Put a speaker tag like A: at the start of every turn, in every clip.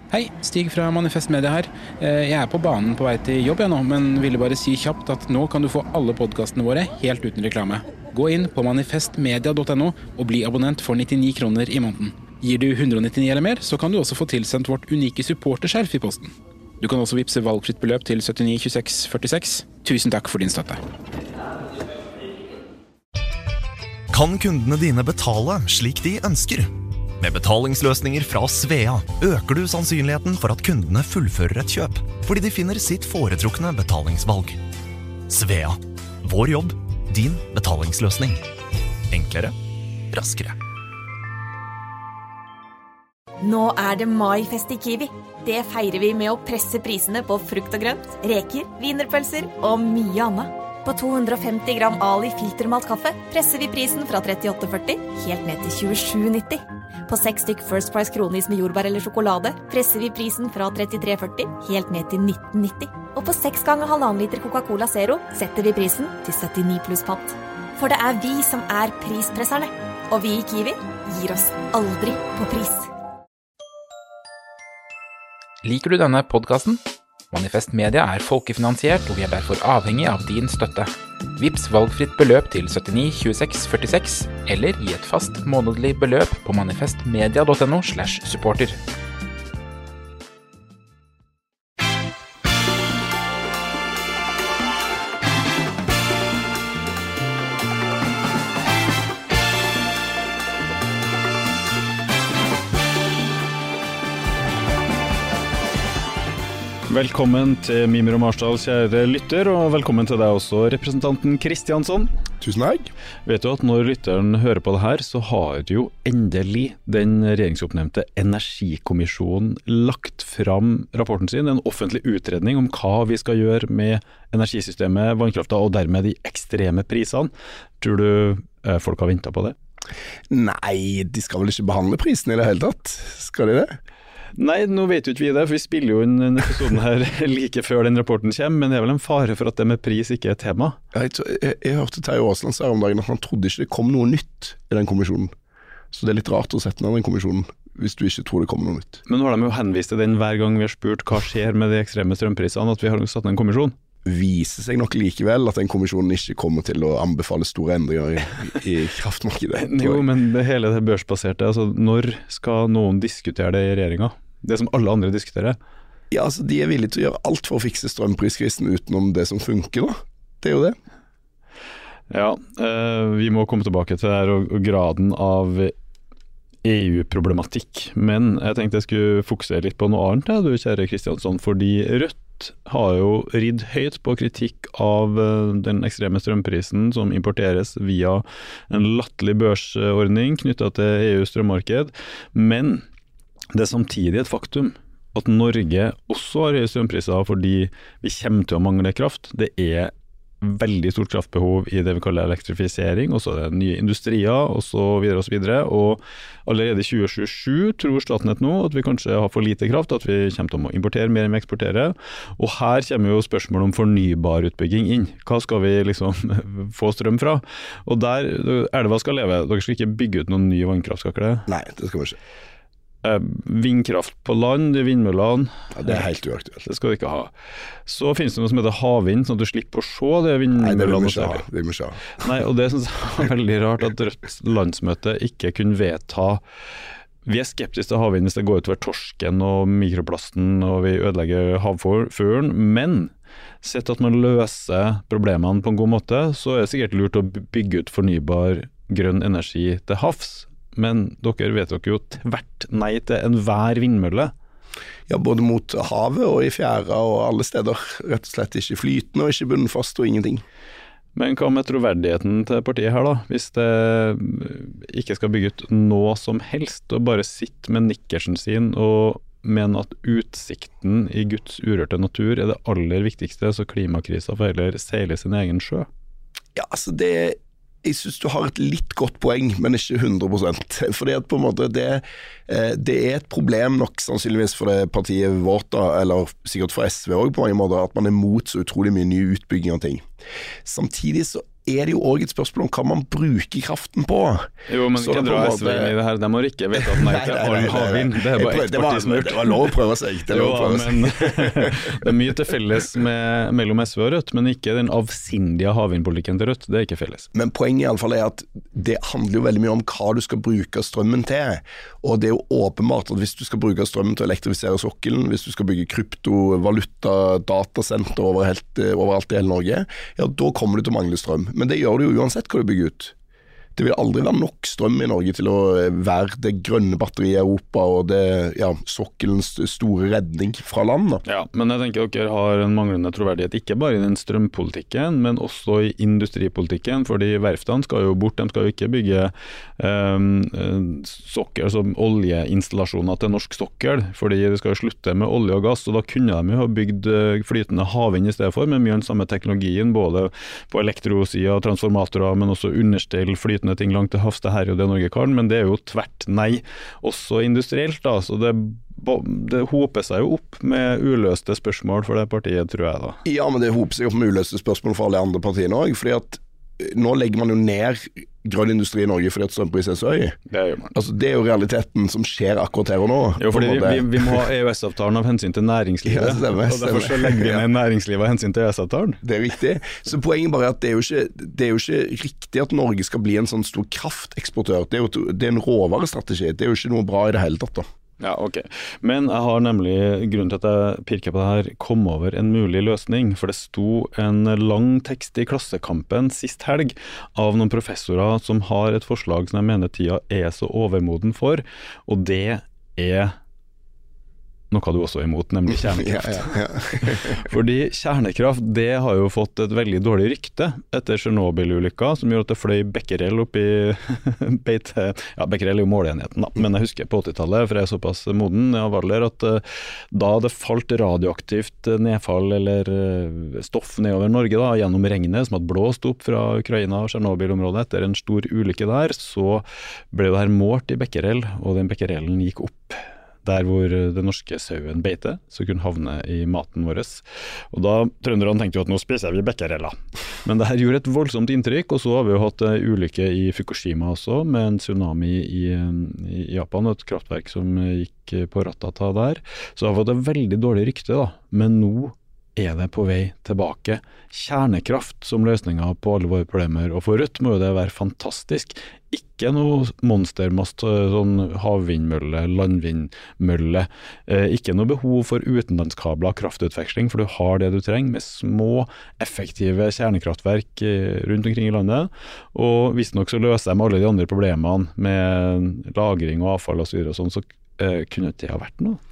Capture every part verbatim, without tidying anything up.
A: Hei, Stig fra Manifest Media her. Jeg er på banen på vei til jobb jeg nå, men ville bare si kjapt at nå kan du få alle podcastene våre helt uten reklame. Gå inn på manifestmedia punktum no og bli abonnent for nittini kroner i måneden. Gir du hundre og nittini eller mer, så kan du også få tilsendt vårt unike supporterskjerf i posten. Du kan også vippse valgfritt beløp til syttini tjueseks førtiseks. Tusen takk for din støtte.
B: Kan kundene dine betale slik de ønsker? Med betalingsløsninger fra Svea øker du sannsynligheten for at kundene fullfører et kjøp, fordi de finner sitt foretrukne betalingsvalg. Svea. Vår jobb. Din betalingsløsning. Enklere. Raskere.
C: Nå er det maifest i Kiwi. Det feirer vi med å presse prisene på frukt og grønt, reker, wienerpølser og mye annet. På to hundre og femti gram Ali filtermalt kaffe presser vi prisen fra trettiåtte førti helt ned til tjuesju nitti. På seks stykk First Price kronis med jordbær eller sjokolade presser vi prisen fra trettitre førti helt ned til nitten nitti. Og på seks ganger halvannen liter Coca-Cola Zero setter vi prisen til syttini pluss pant. For det er vi som er prispresserne. Og vi i Kiwi gir oss aldri på pris.
A: Liker du denne podcasten? Manifest Media er folkefinansiert, og vi er derfor avhengig av din støtte. Vips valgfritt beløp til syttini tjueseks førtiseks, eller gi et fast månedlig beløp på manifestmedia punktum no slash supporter.
D: Velkommen til Mimir og Marsdal, kjære lytter, og velkommen til deg også, representanten Kristiansson.
E: Tusen takk.
D: Vet du at når lytteren hører på det her, så har jo endelig den regjeringsoppnevnte energikommisjonen lagt fram rapporten sin, en offentlig utredning om hva vi skal gjøre med energisystemet, vannkrafta og dermed de ekstreme prisene. Tror du eh, folk har ventet på det?
E: Nei, de skal vel ikke behandle prisen i det hele tatt? Skal de det?
D: Nei, nå vet jo ikke vi det, for vi spiller jo inn en episoden her like før den rapporten kommer, men det er vel en fare for at det med pris ikke er tema.
E: Jeg, jeg, jeg hørte Terje Aasland si om dagen at han trodde ikke det kom noe nytt i den kommisjonen. Så det er litt rart å sette ned den kommisjonen hvis du ikke tror det kommer noe nytt.
D: Men nå har de jo henvist til den hver gang vi har spurt hva skjer med de ekstreme strømprisene, at vi har satt ned en kommisjon.
E: Viser seg nok likevel at den kommisjonen ikke kommer til å anbefale store endringer i, i kraftmarkedet.
D: Jo, men det hele det børsbaserte, altså når skal noen diskutere det i regjeringen? Det som alle andre diskuterer.
E: Ja, altså de er villige til å gjøre alt for å fikse strømpriskrisen utenom det som funker da. Det er jo det.
D: Ja, eh, vi må komme tilbake til det her og, og graden av E U-problematikk. Men jeg tenkte jeg skulle fokusere litt på noe annet, du kjære Kristiansson, fordi Rødt har jo ridd høyt på kritikk av den ekstreme strømprisen som importeres via en latterlig børsordning knyttet til E U's strømmarked. Men det er samtidig et faktum at Norge også har høye strømpriser fordi vi kommer til å mangle kraft. Det er veldig stort kraftbehov i det vi kaller elektrifisering, og så er det nye industrier, og så videre og så videre. Og allerede i tjue tjuesju tror Statnett nå at vi kanskje har for lite kraft, at vi kommer til å importere mer enn vi eksporterer. Og her kommer jo spørsmålet om fornybar utbygging inn. Hva skal vi liksom få strøm fra? Og der er det hva skal leve. Dere skal ikke bygge ut noen nye vannkraft, skal ikke det?
E: Nei, det skal vi ikke.
D: Vindkraft på land, vindmøllene,
E: ja, det er helt uaktuelt.
D: Det skal du ikke ha. Så finnes det noe som heter havvind, sånn at du slipper å se det vindmøllene.
E: Nei, det vil vi ikke ha. Det vil vi ikke ha.
D: Nei, og det synes jeg er veldig rart at Rødts landsmøte ikke kunne vedta. Vi er skeptiske til havvind hvis det går utover torsken og mikroplasten og vi ødelegger havfuglen, men sett at man løser problemene på en god måte, så er det sikkert lurt å bygge ut fornybar grønn energi til havs. Men dere vet dere jo tvert nei til enhver vindmølle.
E: Ja, både mot havet og i fjæra og alle steder. Rett og slett ikke flytende og ikke bunnfast og ingenting.
D: Men hva med troverdigheten til partiet her da? Hvis det ikke skal bygge ut noe som helst og bare sitte med nikkersen sin og mene at utsikten i Guds urørte natur er det aller viktigste, så klimakrisa får heller seile sin egen sjø?
E: Ja, altså det jeg synes du har et litt godt poeng, men ikke hundre prosent. Fordi at på en måte det, det er et problem nok sannsynligvis for det partiet vårt, da, eller sikkert for S V også på mange måter, at man er mot så utrolig mye ny utbygging av ting. Samtidig så er det jo også et spørsmål om hva man bruker kraften på.
D: Jo, men
E: Så
D: ikke
E: det på
D: dra
E: en
D: S V
E: måte-
D: i det her, de har ikke vet at nei til all havvind. Det er bare
E: Jeg prøvde-
D: ett
E: det var-
D: parti som har gjort.
E: Det var lov å prøve seg. Det er lov å
D: Jo,
E: prøve seg.
D: men det er mye til felles med, mellom S V og Rødt, men ikke den avsindige havvindpolitikken til Rødt. Det er ikke felles.
E: Men poenget i alle fall er at det handler jo veldig mye om hva du skal bruke strømmen til. Og det er jo åpenbart at hvis du skal bruke strømmen til å elektrifisere sokkelen, hvis du skal bygge kryptovaluta, datasenter overalt, overalt i hele Norge, ja, da kommer du til å mangle strøm. Men det gjør du jo uansett hva du bygger ut. Det vil aldri være nok strøm i Norge til å være det grønne batteriet i Europa og det, ja, sokkelens store redning fra land. Da.
D: Ja, men jeg tenker dere har en manglende troverdighet, ikke bare i den strømpolitikken, men også i industripolitikken, fordi verftene skal jo bort, de skal jo ikke bygge um, sokkel, altså oljeinstallasjoner til norsk sokkel, fordi det skal jo slutte med olje og gass, og da kunne de jo ha bygd flytende havvind i stedet for, med mye av den samme teknologien, både på elektrosida, transformatorer, men også understell, flytende ting langt til havs, det her er jo det Norge kan, men det er jo tvert nei, også industrielt da, så det, det hoper seg jo opp med uløste spørsmål for det partiet, tror jeg da.
E: Ja, men det hoper seg opp med uløste spørsmål for alle andre partiene også, fordi at nå legger man jo ned grønn industri i Norge fordi at strømprisen er så høy.
D: Det er jo man.
E: Altså, det er jo realiteten som skjer akkurat her og nå.
D: Jo, fordi vi, vi, vi må ha E U S-avtalen av hensyn til næringslivet,
E: Ja, stemmer,
D: og derfor så legger vi ned næringslivet av hensyn til E U S-avtalen.
E: Det er riktig. Så poenget bare er at det er jo ikke, det er jo ikke riktig at Norge skal bli en sånn stor krafteksportør. Det er jo det er en råvarestrategi. Det er jo ikke noe bra i det hele tatt da.
D: Ja, ok. Men jeg har nemlig, grunnen til at jeg pirker på det her, kom over en mulig løsning, for det sto en lang tekst i Klassekampen sist helg av noen professorer som har et forslag som jeg mener tida er så overmoden for, og det er noe du også er imot, nemlig kjernekraft.
E: Ja, ja, ja.
D: Fordi kjernekraft, det har jo fått et veldig dårlig rykte etter Tsjernobyl-ulykka, som gjorde at det fløy becquerel opp i beite. Ja, becquerel er jo måleenheten da, men jeg husker på åttitallet, for jeg er såpass moden av alder, at uh, da det falt radioaktivt nedfall eller uh, stoff nedover Norge da, gjennom regnet som hadde blåst opp fra Ukraina og Tsjernobyl-området etter en stor ulykke der, så ble det her målt i becquerel, og den becquerelen gikk opp der hvor det norske sauen beite, så kunne havne i maten vår. Og da, trønderne tenkte jo at nå spiser vi becquereller. Men det her gjorde et voldsomt inntrykk, og så har vi jo hatt en ulykke i Fukushima også, med en tsunami i, i Japan, og et kraftverk som gikk på Ratata der. Så det har fått et veldig dårlig rykte da, men nå er det på vei tilbake. Kjernekraft som løsninger på alle våre problemer, og for Rødt må jo det være fantastisk. Ikke noe monstermast, sånn havvindmølle, landvindmølle, eh, ikke noe behov for utenlandskabler, kraftutveksling, for du har det du trenger med små, effektive kjernekraftverk rundt omkring i landet, og hvis nok så løser de alle de andre problemene med lagring og avfall og så videre og sånn, så eh, kunne det ha vært noe.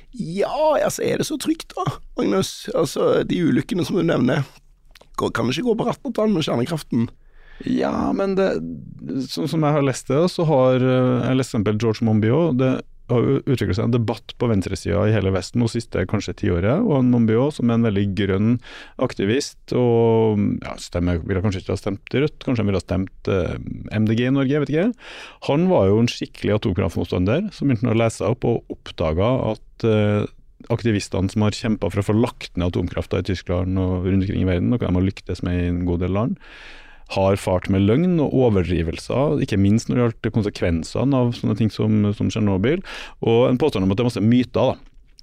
E: Ja, altså er det så trygt da, Magnus? Altså de ulykkene som du nevner, kan det ikke gå på rattertann med kjernekraften?
D: Ja, men det, sånn som jeg har lest det, så har jeg lest eksempel George Monbiot, det har utviklet seg en debatt på venstresida i hele Vesten og siste kanskje tiåret, og en Monbiot som er en veldig grønn aktivist, og ja, stemmer, ville kanskje ikke ha stemt Rødt, kanskje han ville ha stemt eh, M D G i Norge, jeg vet ikke. Han var jo en skikkelig atomkraftmotstander, som begynte å lese opp og oppdaga at eh, aktivistene som har kjempet for å få lagt ned atomkrafta i Tyskland og rundt omkring i verden, noe de har lyktes med i en god del land, har fart med løgn og overdrivelser, ikke minst når det gjaldt konsekvensene av sånne ting som, som Tsjernobyl, og en påstand om at det er masse myter da,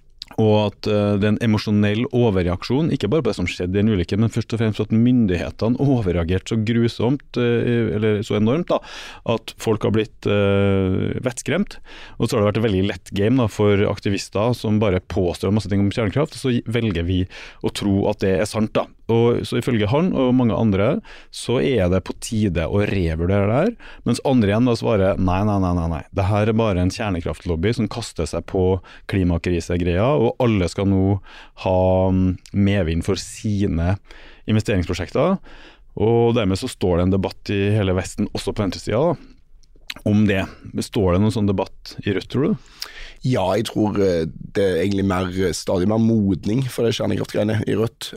D: og at uh, det er en emosjonell overreaksjon, ikke bare på det som skjedde i en ulykke, men først og fremst at myndighetene overreagerte så grusomt, uh, eller så enormt da, at folk har blitt uh, vettskremt, og så har det vært et veldig lett game da, for aktivister som bare påstår masse ting om kjernekraft, så velger vi å tro at det er sant da. Og så ifølge han og mange andre så er det på tide å revurdere det her, mens andre igjen da svarer nei, nei, nei, nei, nei. Det her er bare en kjernekraftlobby som kaster seg på klimakrisegreia, og alle skal nå ha medvind for sine investeringsprosjekter, og dermed så står det en debatt i hele Vesten, også på venstresida da, om det. Står det noen sånn debatt i Rødt, tror du?
E: Ja, jeg tror det er egentlig mer, stadig mer modning for det kjernekraftgreiene i Rødt,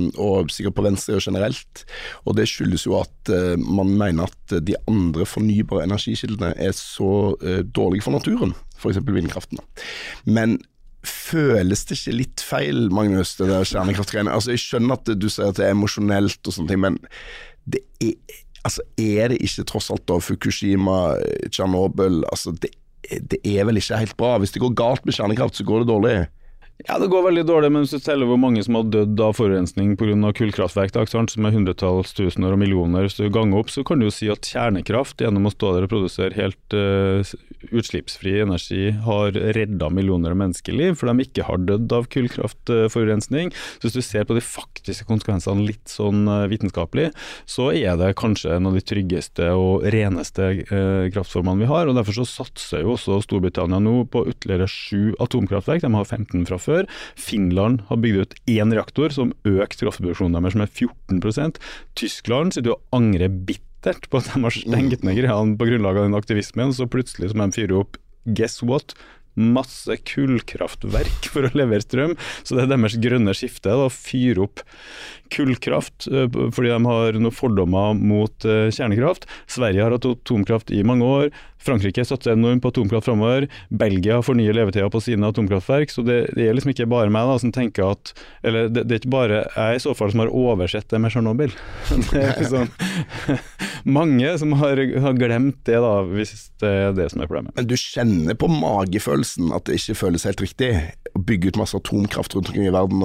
E: og sikkert på venstre generelt. Og det skyldes jo at man mener at de andre fornybare energikildene er så dårlige for naturen, for eksempel vindkraften. Men føles det ikke litt feil, Magnus, det der kjernekraftgreiene? Altså, jeg skjønner at du sier at det er emosjonelt og sånne ting, men det er, altså, er det ikke tross alt da Fukushima, Chernobyl, altså, det, det er vel ikke helt bra. Hvis det går galt med kjernekraft, så går det dårlig.
D: Ja, det går veldig dårlig, men hvis du teller hvor mange som har dødd av forurensning på grunn av kullkraftverk, da, som er hundretalls tusener og millioner, hvis du ganger opp, så kan du jo si at kjernekraft, gjennom å stå der og produsere helt uh, utslippsfri energi, har reddet millioner av menneskeliv, for de ikke har dødd av kullkraftforurensning. Så hvis du ser på de faktiske konsekvensene litt sånn uh, vitenskapelig, så er det kanskje en av de tryggeste og reneste uh, kraftformene vi har, og derfor så satser jo også Storbritannia nå på ytterligere sju atomkraftverk. De har femten fra før. Finland har bygd ut én reaktor som økt kraftproduksjonen deres med fjorten prosent. Tyskland sitter jo og angrer bittert på at de har stengt ned greiene på grunnlag av den aktivismen, så plutselig som de fyrer opp, guess what? Masse kullkraftverk for å levere strøm, så det er deres grønne skifte da, å fyre opp kullkraft, fordi de har noen fordommer mot kjernekraft. Sverige har hatt atomkraft i mange år, Frankrike satser enormt på atomkraft fremover, Belgia får nye levetida på sine atomkraftverk, så det, det er liksom ikke bare meg da, som tenker at, eller det, det er ikke bare jeg i så fall som har oversett det med Chernobyl. Det er liksom mange som har, har glemt det da, hvis det er det som er problemet.
E: Men du kjenner på magefølelsen at det ikke føles helt riktig å bygge ut masse atomkraft rundt omkring i verden,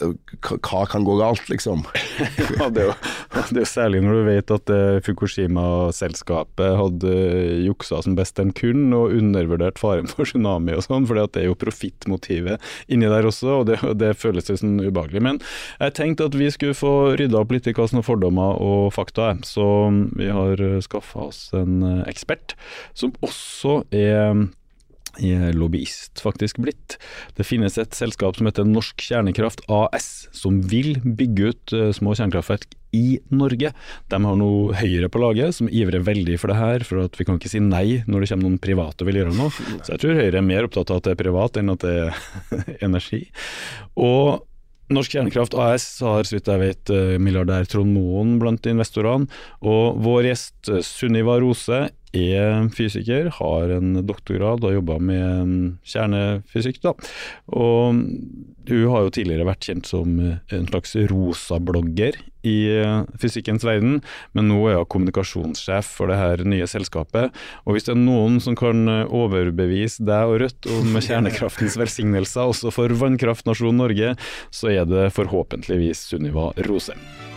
E: og hva kan gå galt, liksom?
D: Ja, det er jo, det er jo særlig når du vet at Fukushima-selskapet hadde juksa som best den kun, og undervurdert faren for tsunami og sånn, for det er jo profittmotivet inni der også, og det, det føles litt sånn ubehagelig. Men jeg tenkte at vi skulle få ryddet opp litt i hva som er fordommer og fakta, så vi har skaffet oss en ekspert, som også er er lobbyist faktisk blitt. Det finnes et selskap som heter Norsk Kjernekraft A S, som vil bygge ut uh, små kjernekraftverk i Norge. De har noe Høyre på laget, som ivrer veldig for det her, for at vi kan ikke si nei når det kommer noen private og vil gjøre noe. Så jeg tror Høyre er mer opptatt av at det er privat enn at det er energi. Og Norsk Kjernekraft A S har, så vidt jeg vet, milliardær Trond Moen blant investorene, og vår gjest Sunniva Rose er fysiker, har en doktorgrad og jobber med kjernefysikk da. Og hun har jo tidligere vært kjent som en slags rosa-blogger i fysikkens verden, men nå er hun kommunikasjonssjef for det her nye selskapet. Og hvis det er noen som kan overbevise deg og Rødt om kjernekraftens velsignelser også for vannkraftnasjonen Norge, så er det forhåpentligvis Sunniva Rose.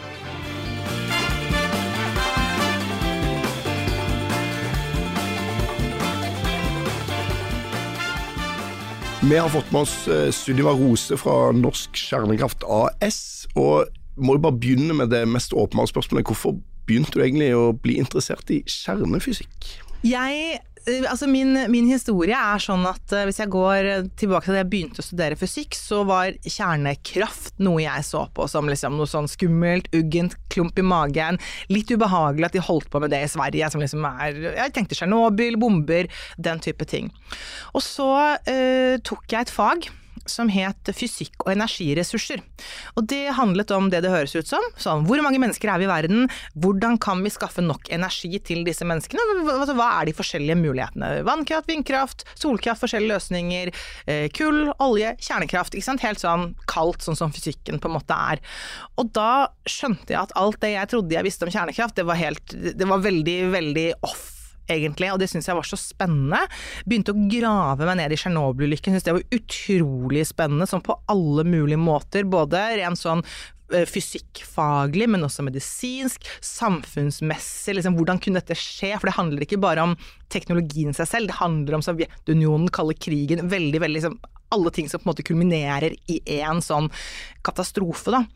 E: Vi har fått med oss Sunniva Rose fra Norsk Kjernekraft A S, og må jo bare begynne med det mest åpenbare spørsmålet. Hvorfor begynte du egentlig å bli interessert i kjernefysikk?
F: Jeg, altså min, min historie er sånn at hvis jeg går tilbake til da jeg begynte å studere fysikk, så var kjernekraft noe jeg så på som liksom noe sånn skummelt, uggent, klump i magen, litt ubehagelig at de holdt på med det i Sverige, som liksom er, jeg tenkte Chernobyl, bomber, den type ting. Og så uh, tok jeg et fag som het fysikk og energiressurser. Og det handlet om det det høres ut som, sånn, hvor mange mennesker er vi i verden, hvordan kan vi skaffe nok energi til disse menneskene, hva, hva er de forskjellige mulighetene, vannkraft, vindkraft, solkraft, forskjellige løsninger, eh, kull, olje, kjernekraft, ikke sant? Helt sånn kaldt, sånn som fysikken på en måte er. Og da skjønte jeg at alt det jeg trodde jeg visste om kjernekraft, det var helt, det var veldig, veldig off, egentlig, og det synes jeg var så spennende. Begynte å grave meg ned i Chernobyl-ulykken, synes det var utrolig spennende, sånn på alle mulige måter, både rent sånn fysikkfaglig, men også medisinsk, samfunnsmessig, liksom, hvordan kunne dette skje? For det handler ikke bare om teknologien seg selv, det handler om Sovjetunionen, kalde krigen, veldig, veldig liksom, alle ting som på en måte kulminerer i en sånn katastrofe da.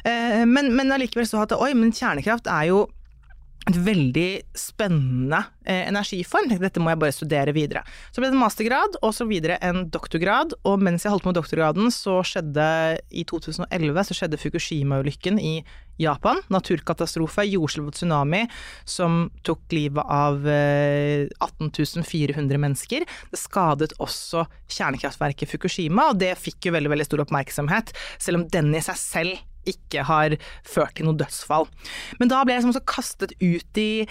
F: Men, men allikevel så at, oi, men kjernekraft er jo et veldig spennende eh, energiform. Dette må jeg bare studere videre. Så ble det en mastergrad, og så videre en doktorgrad, og mens jeg holdt på med doktorgraden, så skjedde i to tusen og elleve, så skjedde Fukushima-ulykken i Japan, naturkatastrofe, jordskjelv og tsunami, som tok livet av eh, atten tusen fire hundre mennesker. Det skadet også kjernekraftverket Fukushima, og det fikk jo veldig, veldig stor oppmerksomhet, selv om den i seg selv ikke har ført til noe dødsfall. Men da ble jeg liksom så kastet ut i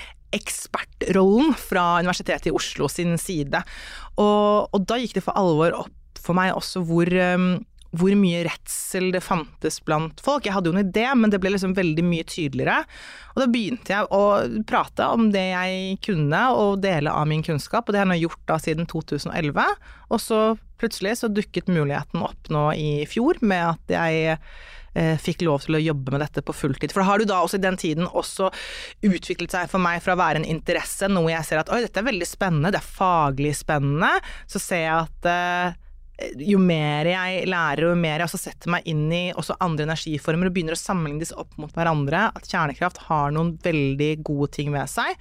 F: ekspertrollen fra Universitetet i Oslo sin side. Og, og da gikk det for alvor opp for meg også hvor, um, hvor mye redsel det fantes blant folk. Jeg hadde jo en idé, men det ble liksom veldig mye tydeligere. Og da begynte jeg å prate om det jeg kunne, og dele av min kunnskap, og det har jeg gjort da siden to tusen og elleve. Og så plutselig så dukket muligheten opp nå i fjor, med at jeg eh, fikk lov til å jobbe med dette på fulltid. For da har du da også i den tiden også utviklet seg for meg fra å være en interesse, noe jeg ser at, oi, dette er veldig spennende, det er faglig spennende, så ser jeg at eh, jo mer jeg lærer, og jo mer jeg også setter meg inn i også andre energiformer og begynner å sammenligne disse opp mot hverandre, at kjernekraft har noen veldig gode ting ved seg,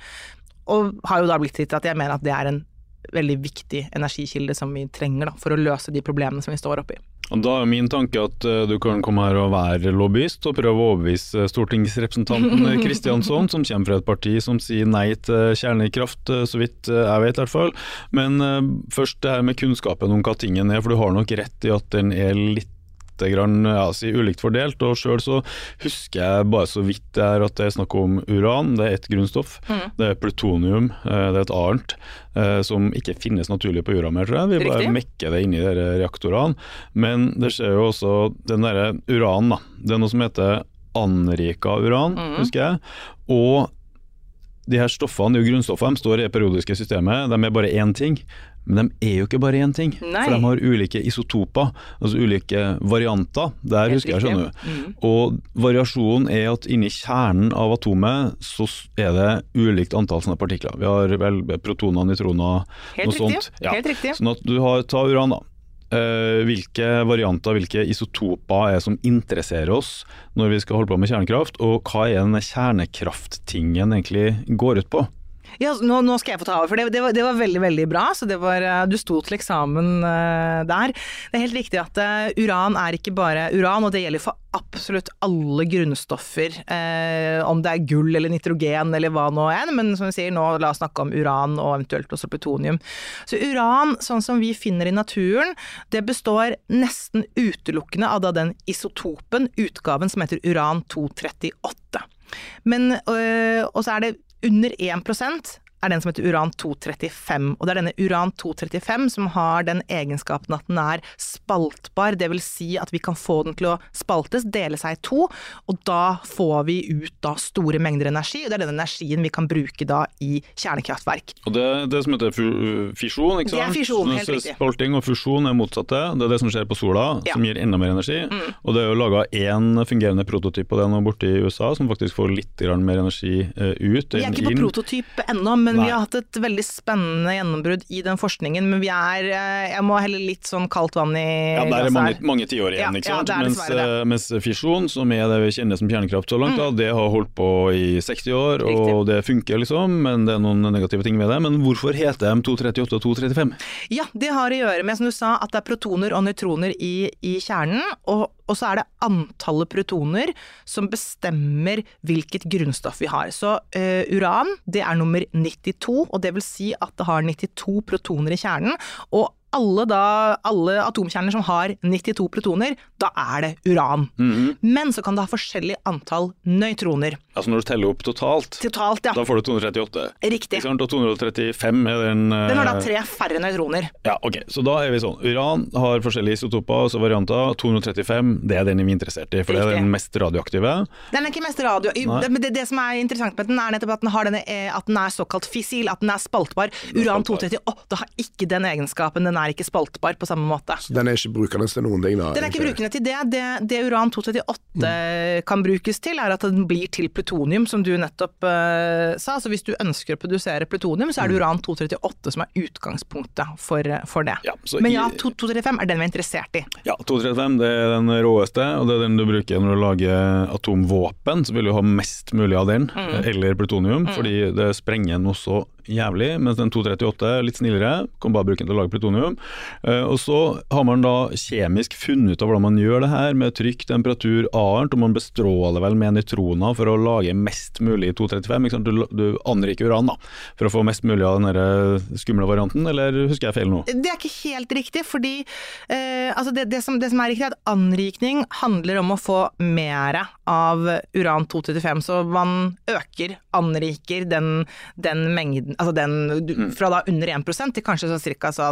F: og har jo da blitt til at jeg mener at det er en veldig viktig energikilde som vi trenger da, for å løse de problemene som vi står oppe i.
D: Og da er min tanke at uh, du kan komme her og være lobbyist og prøve å overbevise stortingsrepresentanten Kristjansson, som kommer fra et parti som sier nei til kjernekraft, så vidt jeg vet i hvert fall. Men uh, først det her med kunnskapen om hva tingen er, for du har nok rett i at den er litt grann, ja, si, ulikt fordelt, og selv så husker jeg bare så vidt det er at det er snakk om uran, det er et grunnstoff, mm. det er plutonium, det er et annet, som ikke finnes naturlig på jorda mer, tror jeg. Vi bare Riktig. mekker det inn i de reaktorene, men det skjer jo også den der uran, da. Det er noe som heter anrika uran, mm. husker jeg, og de her stoffene, de grunnstoffene, de står i det periodiske systemet, de er bare én ting, men de er jo ikke bare én ting, Nei. for de har ulike isotoper, altså ulike varianter, der Helt husker jeg, skjønner du. Mm. Og variasjonen er at inni kjernen av atomet så er det ulikt antall sånne partikler. Vi har vel protoner, neutroner,
F: Helt
D: noe
F: riktig.
D: sånt. Ja.
F: Helt riktig.
D: Sånn at du har, ta uran da. Uh, hvilke varianter, hvilke isotoper er som interesserer oss når vi skal holde på med kjernekraft, og hva er denne kjernekrafttingen egentlig går ut på?
F: Ja, nå, nå skal jeg få ta over, for det, det, var, det var veldig, veldig bra, så det var, du sto til eksamen uh, der. Det er helt riktig at uh, uran er ikke bare uran, og det gjelder for absolutt alle grunnstoffer, uh, om det er gull eller nitrogen eller hva nå enn, men som vi sier, nå la oss snakke om uran og eventuelt også plutonium. Så uran, sånn som vi finner i naturen, det består nesten utelukkende av da den isotopen, utgaven som heter uran to trettiåtte. Men, uh, og så er det under én prosent er den som heter uran to trettifem, og det er denne uran to trettifem som har den egenskapen at den er spaltbar, det vil si at vi kan få den til å spaltes, dele seg i to, og da får vi ut da store mengder energi, og det er den energien vi kan bruke da i kjernekraftverk.
D: Og det er det som heter fisjon, ikke sant?
F: Det er fisjon, helt riktig.
D: Spalting og fusjon er motsatte, det er det som skjer på sola, ja. som gir enda mer energi, mm. og det er jo laget en fungerende prototyp på det nå borte i U S A, som faktisk får litt mer energi uh, ut.
F: Vi er ikke på inn. prototyp ennå, men Nei. vi har hatt et veldig spennende gjennombrudd i den forskningen, men vi er, jeg må helle litt sånn kaldt vann i
D: Ja, der er mange, mange tiår igjen, ja, ikke sant?
F: Ja,
D: mens, mens fisjon, som er det vi kjenner som kjernekraft så langt, mm. da, det har holdt på i seksti år, Riktig. og det funker liksom, men det er noen negative ting ved det. Men hvorfor heter de to trettiåtte og to trettifem?
F: Ja, det har å gjøre med, som du sa, at det er protoner og nøytroner i, i kjernen, og Og så er det antallet protoner som bestemmer hvilket grunnstoff vi har. Så uh, uran, det er nummer nittito, og det vil si at det har nittito protoner i kjernen, og alle, da, alle atomkjerner som har nittito protoner, da er det uran. Mm-hmm. Men så kan det ha forskjellig antall nøytroner.
D: Altså når du teller opp totalt,
F: totalt ja.
D: da får du to hundre trettiåtte.
F: Riktig.
D: Og to hundre trettifem er den...
F: Den har da tre færre nøytroner.
D: Ja, ok. Så da er vi sånn. Uran har forskjellige isotoper, altså varianter. to hundre trettifem, det er den vi er interessert i, for Riktig. det er den mest radioaktive. Den
F: er ikke mest radio... Det, det, det som er interessant med den er nettopp at den, har denne, at den er såkalt fissil, at den er spaltbar. Uran to tretti-åtte har ikke den egenskapen, den er ikke spaltbar på samme måte.
E: Så den er ikke brukende til noen ting da?
F: Den er ikke brukende til det. Det, det uran to tretti-åtte mm. kan brukes til, er at den blir til plutonium, som du nettopp uh, sa. Så hvis du ønsker å produsere plutonium, så er det uran to tretti-åtte som er utgangspunktet for, for det. Ja, Men ja, to trettifem er den vi er interessert i.
D: Ja, to trettifem det er den råeste, og det er den du bruker når du lager atomvåpen, så vil du ha mest mulig av den, mm. eller plutonium, mm. fordi det sprenger noe så jævlig, mens den to trettiåtte er litt snillere, kan bare bruke den til å lage plutonium. Uh, og så har man da kjemisk funnet ut av hvordan man gjør det her, med trykk, temperatur, arnt, og man bestråler vel med nøytroner for å lage mest mulig to trettifem, ikke sant? Du, du anriker uran da, for å få mest mulig av den der skumle varianten, eller husker jeg feil nå?
F: Det er ikke helt riktig, fordi uh, altså det, det, som, det som er riktig er at anrikning handler om å få mer av uran to trettifem, så man øker, anriker den, den mengden, altså den, fra da under én prosent til kanskje så cirka sånn mellom tre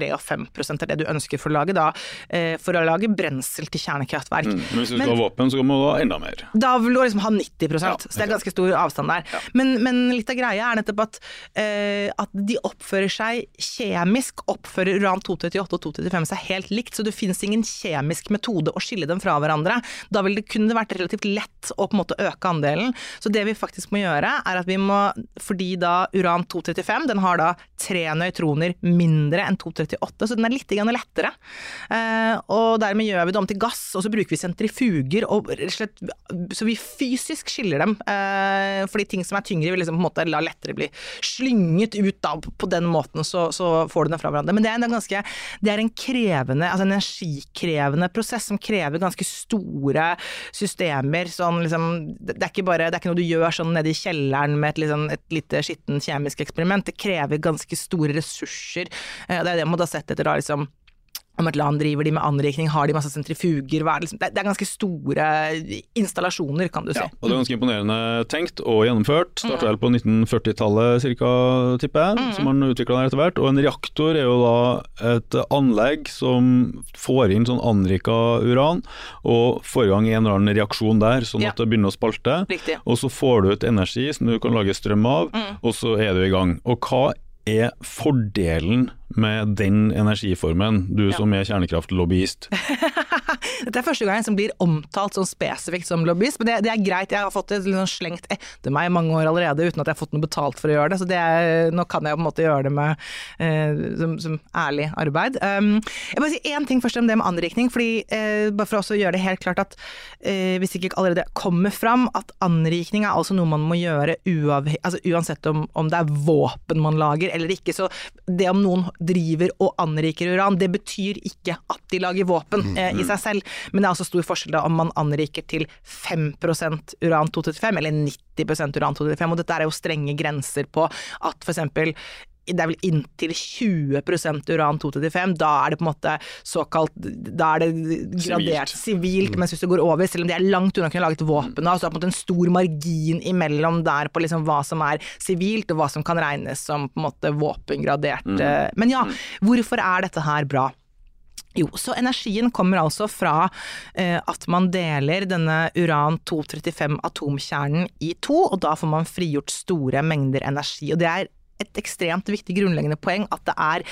F: tre og fem prosent er det du ønsker for å lage da, eh, for å lage brensel til kjernekraftverk.
D: Mm, men hvis du skal ha våpen, så må du ha enda mer.
F: Da vil du liksom ha nitti prosent,
D: Ja,
F: så det er ganske stor avstand der.
D: Ja.
F: Men, men litt av greia er nettopp at, eh, at de oppfører seg kjemisk, oppfører uran to trettiåtte og to trettifem seg helt likt, så det finnes ingen kjemisk metode å skille dem fra hverandre. Da vil det kunne vært relativt lett å på en måte øke andelen. Så det vi faktisk må gjøre er at vi må, fordi da uran to trettifem, den har da tre nøytroner mindre enn to trettiåtte, så den er litt grann lettere. Eh, og dermed gjør vi det om til gass, og så bruker vi sentrifuger, og rett og slett, så vi fysisk skiller dem, eh, fordi ting som er tyngre vil liksom på en måte la lettere bli slynget ut da, på den måten, så, så får du den fra hverandre. Men det er en ganske, det er en krevende, altså en energikrevende prosess som krever ganske store systemer, sånn liksom, det er ikke bare, det er ikke noe du gjør sånn nede i kjelleren med et, liksom, et lite skitten kjemisk eksperiment, det krever ganske store ressurser, det er det man har sett etter da liksom, om et land driver de med anrikning, har de masse sentrifuger, hva er det, liksom, det er ganske store installasjoner, kan du si.
D: Ja, og det er ganske imponerende tenkt og gjennomført. Startet vel på nitten førti-tallet cirka, tipper jeg, mm. som man utviklet der etter hvert. Og en reaktor er jo da et anlegg som får inn sånn anrika uran, og får i gang en eller annen reaksjon der, sånn at ja. det begynner å spalte.
F: Riktig.
D: Og så får du ut energi som du kan lage strøm av, mm. og så er du i gang. Og hva er fordelen med den energiformen, du ja. som er kjernekraftlobbyist?
F: Dette er første gang som blir omtalt sånn spesifikt som lobbyist, men det, det er greit, jeg har fått det liksom slengt etter meg i mange år allerede, uten at jeg har fått noe betalt for å gjøre det, så det er, nå kan jeg på en måte gjøre det med, eh, som, som ærlig arbeid. Um, jeg må si en ting først om det med anrikning, fordi eh, bare for også å gjøre det helt klart at eh, hvis ikke allerede kommer fram, at anrikning er altså noe man må gjøre uav, altså uansett om, om det er våpen man lager eller ikke, så det om noen driver og anriker uran, det betyr ikke at de lager våpen eh, i seg selv, men det er altså stor forskjell da om man anriker til fem prosent uran to trettifem eller nitti prosent uran to trettifem, og dette er jo strenge grenser på at for eksempel det er vel inntil tjue prosent uran to trettifem, da er det på en måte såkalt, da er det gradert sivilt, mens hvis det går over, selv om det er langt unna å kunne lage et våpen, så er det på en måte en stor margin imellom der på liksom hva som er sivilt, og hva som kan regnes som på en måte våpengradert. Mm. Men ja, hvorfor er dette her bra? Jo, så energien kommer altså fra eh, at man deler denne uran to trettifem atomkjernen i to, og da får man frigjort store mengder energi, og det er et ekstremt viktig grunnleggende poeng at det er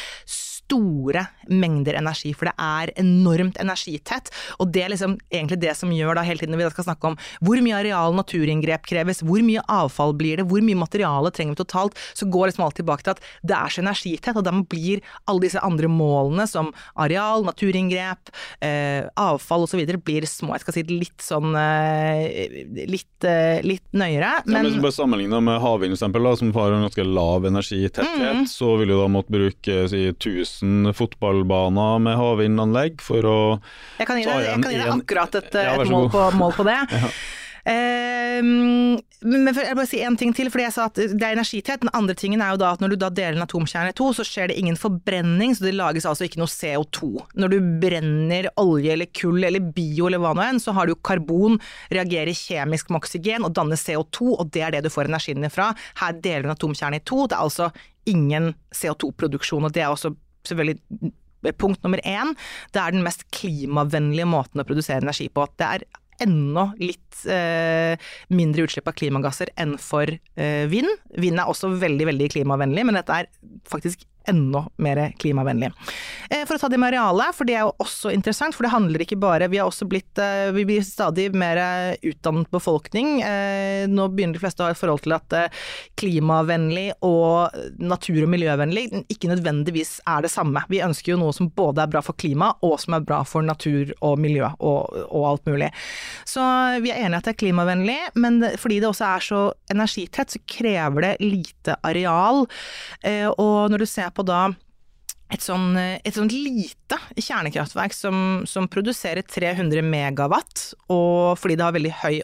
F: store mengder energi, for det er enormt energitett, og det er liksom egentlig det som gjør da hele tiden når vi skal snakke om hvor mye areal naturinngrep kreves, hvor mye avfall blir det, hvor mye materiale trenger vi totalt, så går liksom alt tilbake til at det er så energitett, og dermed blir alle disse andre målene som areal, naturinngrep, eh, avfall og så videre blir små. Jeg skal si det litt sånn eh, litt, eh, litt nøyere. Men,
D: ja, men bare sammenlignet med havvind eksempel da, som har en ganske lav energitetthet, mm. så vil du da måtte bruke si tusen fotballbaner med havvindanlegg for å
F: jeg kan gi deg, jeg kan gi deg akkurat et,
D: ja,
F: et mål, på, mål på det.
D: Ja.
F: Um, men jeg vil bare si en ting til, fordi jeg sa at det er energitett. Den andre tingen er jo da at når du da deler en atomkjerne i to, så skjer det ingen forbrenning, så det lages altså ikke noe C O to. Når du brenner olje eller kull eller bio eller hva nå enn, så har du jo karbon, reagerer kjemisk med oksygen og danner C O to, og det er det du får energien din fra. Her deler du en atomkjerne i to, det er altså ingen C O to-produksjon, og det er også selvfølgelig punkt nummer én. Det er den mest klimavennlige måten å produsere energi på. Det er enda litt eh, mindre utslipp av klimagasser enn for eh, vind. Vind er også veldig, veldig klimavennlig, men dette er faktisk enda mer klimavennlig. Eh, for å ta det med arealet, for det er jo også interessant, for det handler ikke bare, vi har også blitt, eh, vi blir stadig mer utdannet befolkning. Eh, nå begynner de fleste å ha et forhold til at eh, klimavennlig og natur- og miljøvennlig ikke nødvendigvis er det samme. Vi ønsker jo noe som både er bra for klima, og som er bra for natur og miljø og, og alt mulig. Så vi er enige at det er klimavennlig, men det, fordi det også er så energitett, så krever det lite areal, eh, og når du ser på da et sånn, et sånn lite kjernekraftverk som, som produserer tre hundre megawatt, og fordi det har veldig høy opp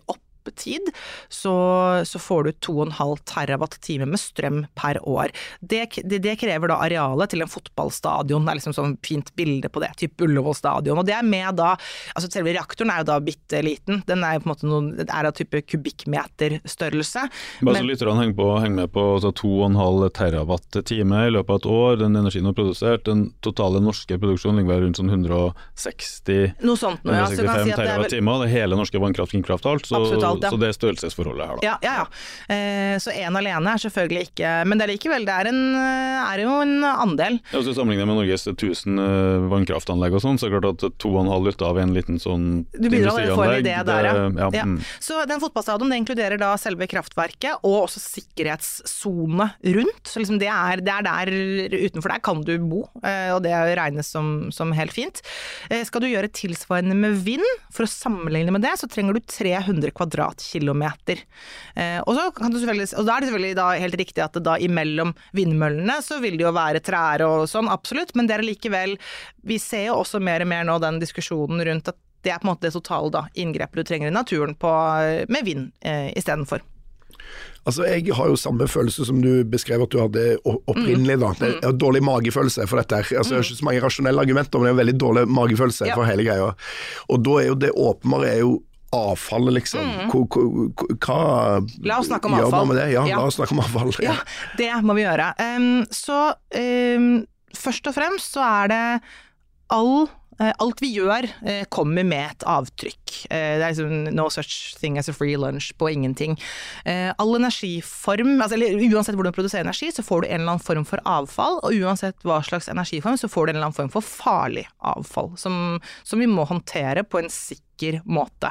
F: oppetid, så, så får du to og en halv terawatt-time med strøm per år. Det, det, det krever da arealet til en fotballstadion, det er liksom sånn fint bilde på det, typ Ullevål stadion, og det er med da, altså selve reaktoren er jo da bitteliten, den er jo på en måte noen, det er av type kubikkmeter størrelse.
D: Bare så lytterne henger, på, henger med på altså to og en halv terawatt-time i løpet av et år, den energien er produsert, den totale norske produksjonen ligger rundt sånn hundre og seksti
F: noe sånt nå, ja. Så kan si
D: terawatt-timer, det er hele norske vannkraft, vindkraft, alt, så,
F: alt, ja.
D: så det er størrelsesforholdet her da.
F: Ja, ja, ja. Eh, så en alene er selvfølgelig ikke, men det er likevel, det er, en, er jo en andel.
D: Ja, hvis du sammenligner med Norges tusen uh, vannkraftanlegg og sånn, så er det klart at to og en halv ut av en liten sånn
F: du industrianlegg. Du begynner å få en idé der, ja.
D: ja,
F: ja.
D: Mm.
F: Så den fotballstadion, det inkluderer da selve kraftverket, og også sikkerhetszone rundt, så liksom det er, det er der, utenfor der kan du bo, og det regnes som, som helt fint. Skal du gjøre tilsvarende med vind, for å sammenligne med det, så trenger du tre hundre kvadratkilometer. Og så kan du selvfølgelig, og da er det selvfølgelig da helt riktig at det da imellom vindmøllene, så vil det jo være trær og sånn, absolutt, men det er likevel, vi ser jo også mer og mer nå den diskusjonen rundt at det er på en måte det totale da, inngrepet du trenger i naturen på, med vind eh, i stedet for.
E: Altså, jeg har jo samme følelse som du beskrev at du hadde opprinnelig da. Det er en dårlig magefølelse for dette her. Altså, jeg har ikke så mange rasjonelle argumenter, men det er en veldig dårlig magefølelse ja. For hele greia. Og da er jo det åpenbare er jo avfallet, liksom. Mm. Hva, hva
F: La oss snakke om avfall.
E: Gjør man med det? Ja,
F: ja,
E: la oss snakke om avfall. Ja,
F: ja det må vi gjøre. Um, så um, først og fremst så er det all Alt vi gjør kommer med et avtrykk. Det er liksom no such thing as a free lunch på ingenting. All energiform, altså, eller uansett hvordan du produserer energi, så får du en eller annen form for avfall, og uansett hva slags energiform, så får du en eller annen form for farlig avfall, som, som vi må håndtere på en sikker måte.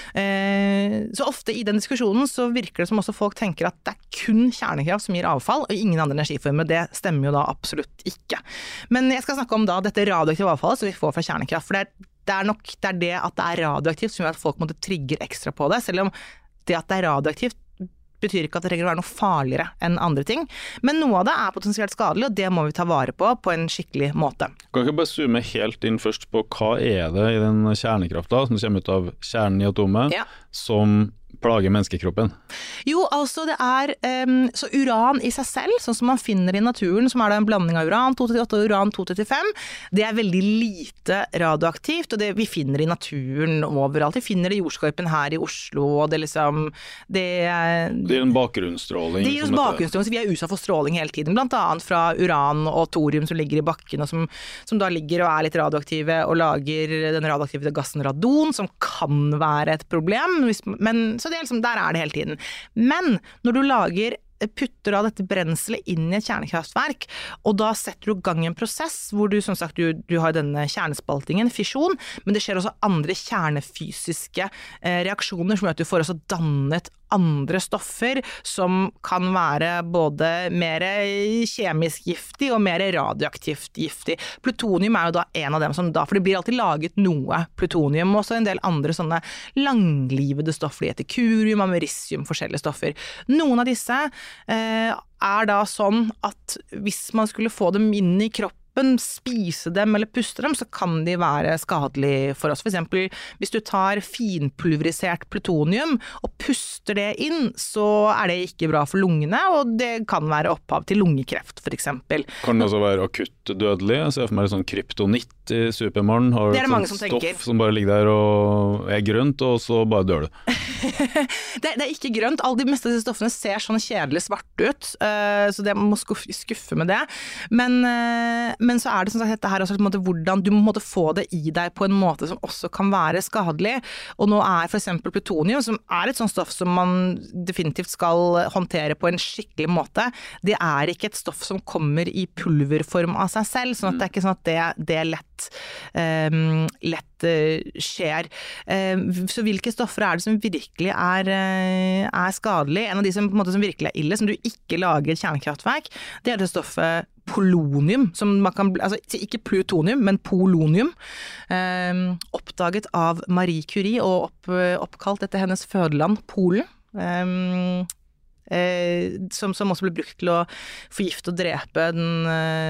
F: Så ofte i den diskusjonen så virker det som også folk tenker at det er kun kjernekraft som gir avfall, og ingen andre energiformer. Det stemmer jo da absolutt ikke. Men jeg skal snakke om da dette radioaktive avfallet som vi får fra kjernekraft, for det er, det er nok det, er det at det er radioaktivt som gjør at folk måtte trigger ekstra på det, selv om det at det er radioaktivt betyr ikke at det trenger å være noe farligere enn andre ting. Men noe av det er potensielt skadelig, og det må vi ta vare på på en skikkelig måte.
D: Kan ikke bare zoome helt inn først på hva er det i den kjernekrafta som kommer ut av kjernen i atomet, ja. Som plager menneskekroppen?
F: Jo, altså det er um, så uran i seg selv, sånn som man finner i naturen, som er da en blanding av uran to trettiåtte og uran to trettifem, det er veldig lite radioaktivt, og det vi finner i naturen overalt. Vi finner det i jordskorpen her i Oslo, og det liksom det,
D: det er en bakgrunnsstråling.
F: Det gir oss bakgrunnsstråling, så vi er utsatt for stråling hele tiden, blant annet fra uran og thorium som ligger i bakken, og som, som da ligger og er litt radioaktive, og lager den radioaktive gassen radon, som kan være et problem, men så det er liksom, der er det hele tiden. Men når du lager, putter av dette brenselet inn i et kjernekraftverk, og da setter du i gang en prosess hvor du, som sagt, du, du har denne kjernespaltingen, fisjon, men det skjer også andre kjernefysiske eh, reaksjoner som gjør at du får også dannet andre stoffer som kan være både mer kjemisk giftig og mer radioaktivt giftig. Plutonium er jo da en av dem som da, for det blir alltid laget noe plutonium, og også en del andre sånne langlivede stoffer, det heter kurium, americium, forskjellige stoffer. Noen av disse eh, er da sånn at hvis man skulle få dem inn i kroppen, spise dem eller puste dem, så kan de være skadelige for oss. For eksempel, hvis du tar finpulverisert plutonium og puster det inn, så er det ikke bra for lungene, og det kan være opphav til lungekreft, for eksempel.
D: Kan det også være akutt dødelig? Jeg ser for meg sånn kryptonitt i Supermann, har et sånt stoff tenker. Som bare ligger der og er grønt, og så bare dør du.
F: det, det er ikke grønt. Alle de meste av disse stoffene ser sånn kjedelig svart ut, uh, så det må skuffe, skuffe med det. Men, uh, men så er det sånn at dette her også på en måte hvordan du må måtte få det i deg på en måte som også kan være skadelig. Og nå er for eksempel plutonium, som er et sånt stoff som man definitivt skal håndtere på en skikkelig måte, det er ikke et stoff som kommer i pulverform av seg selv, sånn at det er ikke sånn at det, det er lett Um, lett uh, skjer. Um, så hvilke stoffer er det som virkelig er, uh, er skadelig? En av de som, på en måte, som virkelig er ille, som du ikke lager et kjernekraftverk, det er det stoffet polonium, som man kan, altså ikke plutonium, men polonium, um, oppdaget av Marie Curie og opp, oppkalt etter hennes fødeland, Polen. Um, eh, som, som også ble brukt til å forgifte og drepe den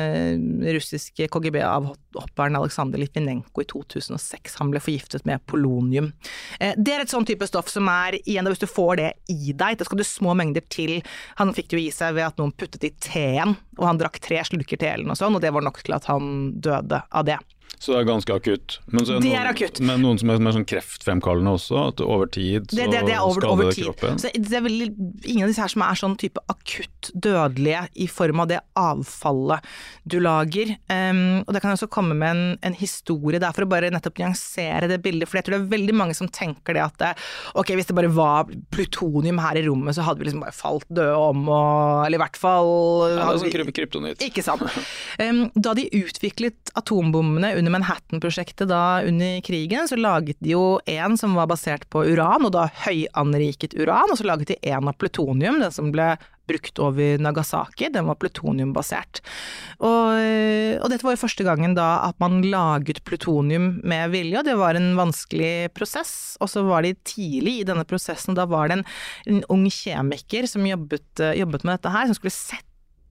F: eh, russiske K G B-avhopperen Alexander Litvinenko i to tusen og seks. Han ble forgiftet med polonium. Eh, det er et sånn type stoff som er, igjen da, hvis du får det i deg, da skal du små mengder til. Han fikk det jo i seg ved at noen puttet i teen, og han drakk tre slurker til eller noe sånt, og det var nok til at han døde av det.
D: Så det er ganske akutt. Men, så er
F: det
D: noen,
F: er akutt.
D: Men noen som er mer sånn kreftfremkallende også, at over tid så
F: det, det, det er over,
D: skader
F: over
D: det
F: tid.
D: kroppen.
F: Så det er veldig, ingen av disse her som er sånn type akutt dødelige i form av det avfallet du lager. Um, og det kan også komme med en, en historie der for å bare nettopp nyansere det bildet, for jeg tror det er veldig mange som tenker det at det, ok, hvis det bare var plutonium her i rommet, så hadde vi liksom bare falt døde om, og, eller i hvert fall...
D: Ja, det er sånn kryptonitt.
F: Ikke sant. Um, da de utviklet atombombene under Manhattan-prosjektet da under krigen, så laget de jo en som var basert på uran, og da høyanriket uran, og så laget de en av plutonium, den som ble brukt over Nagasaki, den var plutoniumbasert. Og, og dette var jo første gangen da at man laget plutonium med vilje, og det var en vanskelig prosess, og så var de tidlig i denne prosessen, da var det en, en ung kjemiker som jobbet, jobbet med dette her, som skulle sette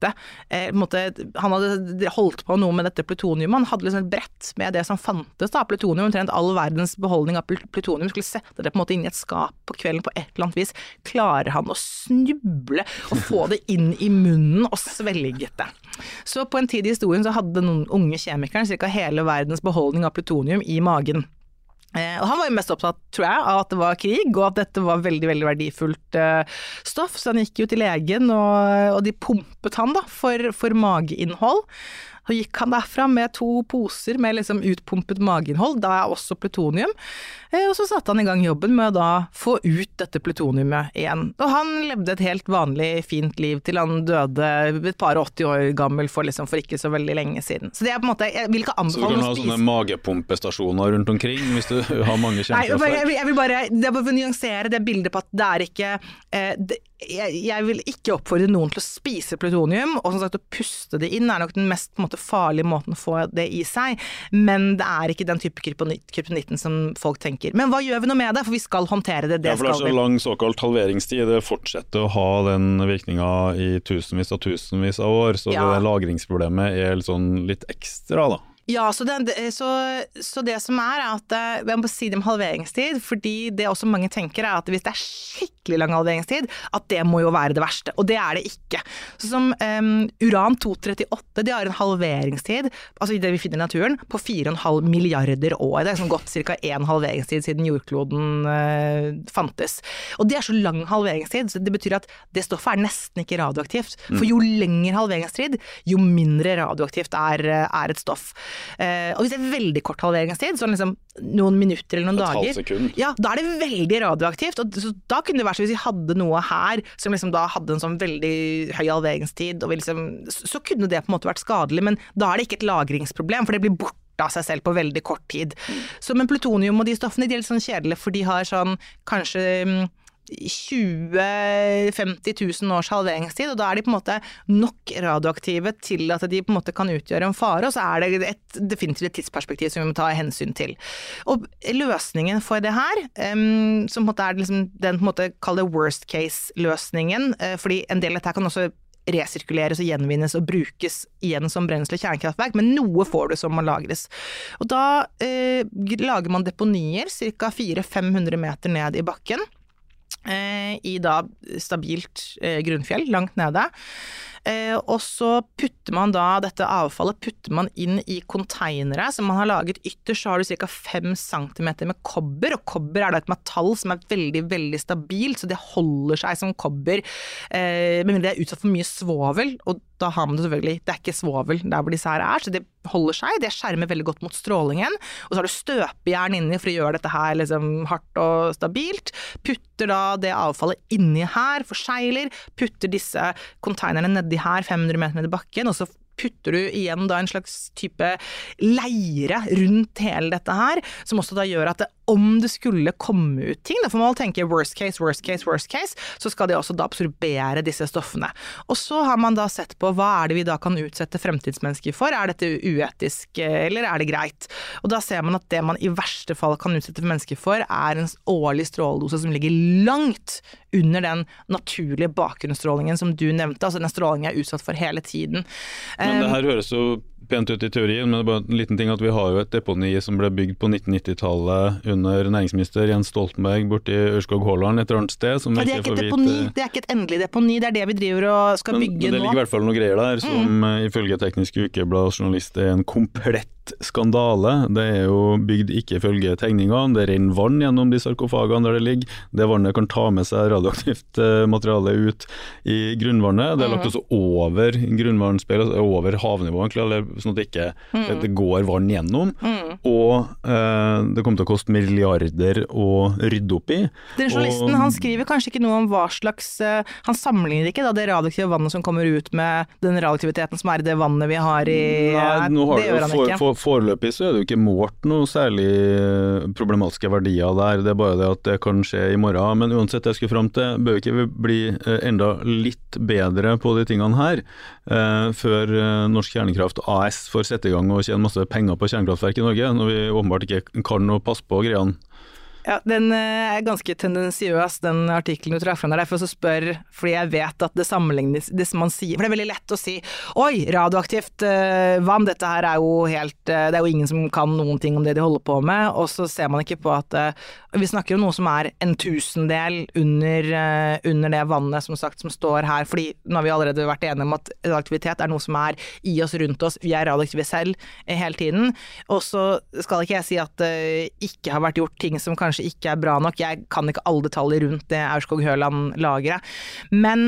F: Eh, måte, han hadde holdt på noe med dette plutonium, han hadde liksom et brett med det som fantes da, plutonium, omtrent all verdens beholdning av plutonium, skulle sette det på en måte inn i et skap på kvelden på et eller annet vis. Klarer han å snuble og få det inn i munnen og svelget det. Så på en tid i historien så hadde noen unge kjemikere cirka hele verdens beholdning av plutonium i magen. Eh, og han var jo mest opptatt, tror jeg, av at det var krig, og at dette var veldig, veldig verdifullt eh, stoff, så han gikk jo til legen, og, og de pumpet han da, for, for mageinnhold. Så gikk han derfra med to poser med liksom utpumpet mageinnhold, da er også plutonium, eh, og så satte han i gang jobben med å da få ut dette plutoniumet igjen. Og han levde et helt vanlig, fint liv til han døde et par og åtti år gammel for, liksom, for ikke så veldig lenge siden. Så det er på en måte, jeg vil ikke anbefale å spise.
D: Så du kan ha sånne magepumpestasjoner rundt omkring, hvis du har mange kjemikroppverk?
F: Nei, jeg vil, jeg vil bare, det er bare for å nyansere det bildet på at det er ikke, eh, det, jeg, jeg vil ikke oppfordre noen til å spise plutonium, og som sagt å puste det inn er nok den mest på en måte farlige måten å få det i seg, men det er ikke den type kryptonitt, kryptonitten som folk tenker. Men hva gjør vi nå med det? For vi skal håndtere det, det
D: ja, for det er
F: skal
D: så
F: vi.
D: lang såkalt halveringstid, det fortsetter å ha den virkningen i tusenvis og tusenvis av år, så
F: Ja.
D: det lagringsproblemet er sånn litt ekstra da.
F: Ja, så det, så, så det som er, er at jeg må si det om halveringstid, fordi det også mange tenker er at hvis det er skikkelig lang halveringstid, at det må jo være det verste, og det er det ikke. Så som um, uran to trettiåtte, det har en halveringstid, altså det vi finner i naturen, på fire komma fem milliarder år. Det er liksom gått cirka en halveringstid siden jordkloden uh, fantes. Og det er så lang halveringstid, så det betyr at det stoffet er nesten ikke radioaktivt. For jo lengre halveringstid, jo mindre radioaktivt er, er et stoff. Uh, og hvis det er veldig kort halveringstid, sånn liksom noen minutter eller noen
D: Et
F: dager,
D: halvt sekund.
F: ja, da er det veldig radioaktivt, og så da kunne det vært så hvis vi hadde noe her som liksom da hadde en sånn veldig høy halveringstid, og vi liksom, så kunne det på en måte vært skadelig, men da er det ikke et lagringsproblem, for det blir borte av seg selv på veldig kort tid. Så men plutonium og de stoffene, de er litt sånn kjedelige, for de har sånn kanskje tjue til femti tusen års halveringstid, og da er de på en måte nok radioaktive til at de på en måte kan utgjøre en fare, og så er det et definitivt tidsperspektiv som vi må ta hensyn til. Og løsningen for det her, um, som på en måte er liksom, den på en måte kaller det worst case-løsningen, uh, fordi en del av dette kan også resirkuleres og gjenvinnes og brukes igjen som brensel i kjernekraftverk, men noe får du som må lagres. Og da uh, lager man deponier ca. fire til fem hundre meter ned i bakken, i da stabilt eh, grunnfjell langt nede. Eh, og så putter man da dette avfallet putter man inn i konteinere som man har laget. Ytterst så har du ca. fem centimeter med kobber, og kobber er da et metall som er veldig, veldig stabilt, så det holder seg som kobber, eh, men det er utsatt for mye svovel, og da har man det selvfølgelig, det er ikke svovel der hvor disse her er, så det holder seg, det skjermer veldig godt mot strålingen, og så har du støpejern inni for å gjøre dette her liksom hardt og stabilt, putter da det avfallet inni her, forsegler, putter disse konteinerne nedi her, fem hundre meter ned i bakken, og så putter du igjen da en slags type leire rundt hele dette her, som også da gjør at det om det skulle komme ut ting, da får man tenke worst case, worst case, worst case, så skal de også da absorbere disse stoffene. Og så har man da sett på hva er det vi da kan utsette fremtidsmennesker for, er dette uetisk eller er det greit? Og da ser man at det man i verste fall kan utsette mennesker for er en årlig stråledose som ligger langt under den naturlige bakgrunnsstrålingen som du nevnte, altså den strålingen er utsatt for hele tiden.
D: Men det her høres jo pent ut i teorien, men det er bare en liten ting at vi har jo et deponi som ble bygd på nitten nitti-tallet under næringsminister Jens Stoltenberg borti Ørskog-Håland et eller annet sted. Som
F: ja, det er ikke et deponi, det er ikke et endelig deponi, det er det vi driver og skal
D: men,
F: bygge
D: men det
F: nå.
D: ligger i hvert fall noen greier der som mm. ifølge Teknisk Ukeblad journalist er en komplett skandale. Det er jo bygd ikke ifølge tegningene, det renner vann gjennom de sarkofagene der det ligger, det vannet kan ta med seg radioaktivt materiale ut i grunnvannet, det er lagt også over grunnvannspeil, altså over havnivået, eller sånn at det ikke mm. det går vann gjennom, mm. og eh, det kommer til å koste milliarder å rydde opp i. Den
F: journalisten,
D: og,
F: han skriver kanskje ikke noe om hva slags, uh, han sammenligner ikke da det radioaktive vannet som kommer ut med den radioaktiviteten som er i det vannet vi har i,
D: nei, nå har
F: det gjør han
D: for,
F: ikke.
D: For, Foreløpig så er det jo ikke målt noe særlig problematiske verdier der, det er bare det at det kan skje i morgen, men uansett jeg skulle frem til, bør ikke vi bli enda litt bedre på de tingene her, eh, før Norsk Kjernekraft A S får sette i gang og tjene masse penger på kjernekraftverk i Norge, når vi åpenbart ikke kan å passe på greiene.
F: Ja, den er ganske tendensiøs, den artikkelen du trakk frem der, derfor så spør, fordi jeg vet at det sammenlignes, det som man sier, for det er veldig lett å si, oi, radioaktivt uh, vann, dette her er jo helt, uh, det er jo ingen som kan noen ting om det de holder på med, og så ser man ikke på at, uh, vi snakker om noe som er en tusendel under, uh, under det vannet, som sagt, som står her, fordi nå har vi allerede vært enige om at radioaktivitet er noe som er i oss, rundt oss, vi er radioaktive selv uh, hele tiden, og så skal ikke jeg si at det uh, ikke har vært gjort ting som kanskje kanskje ikke er bra nok. Jeg kan ikke alle detaljer rundt det Aurskog-Høland-lageret. Men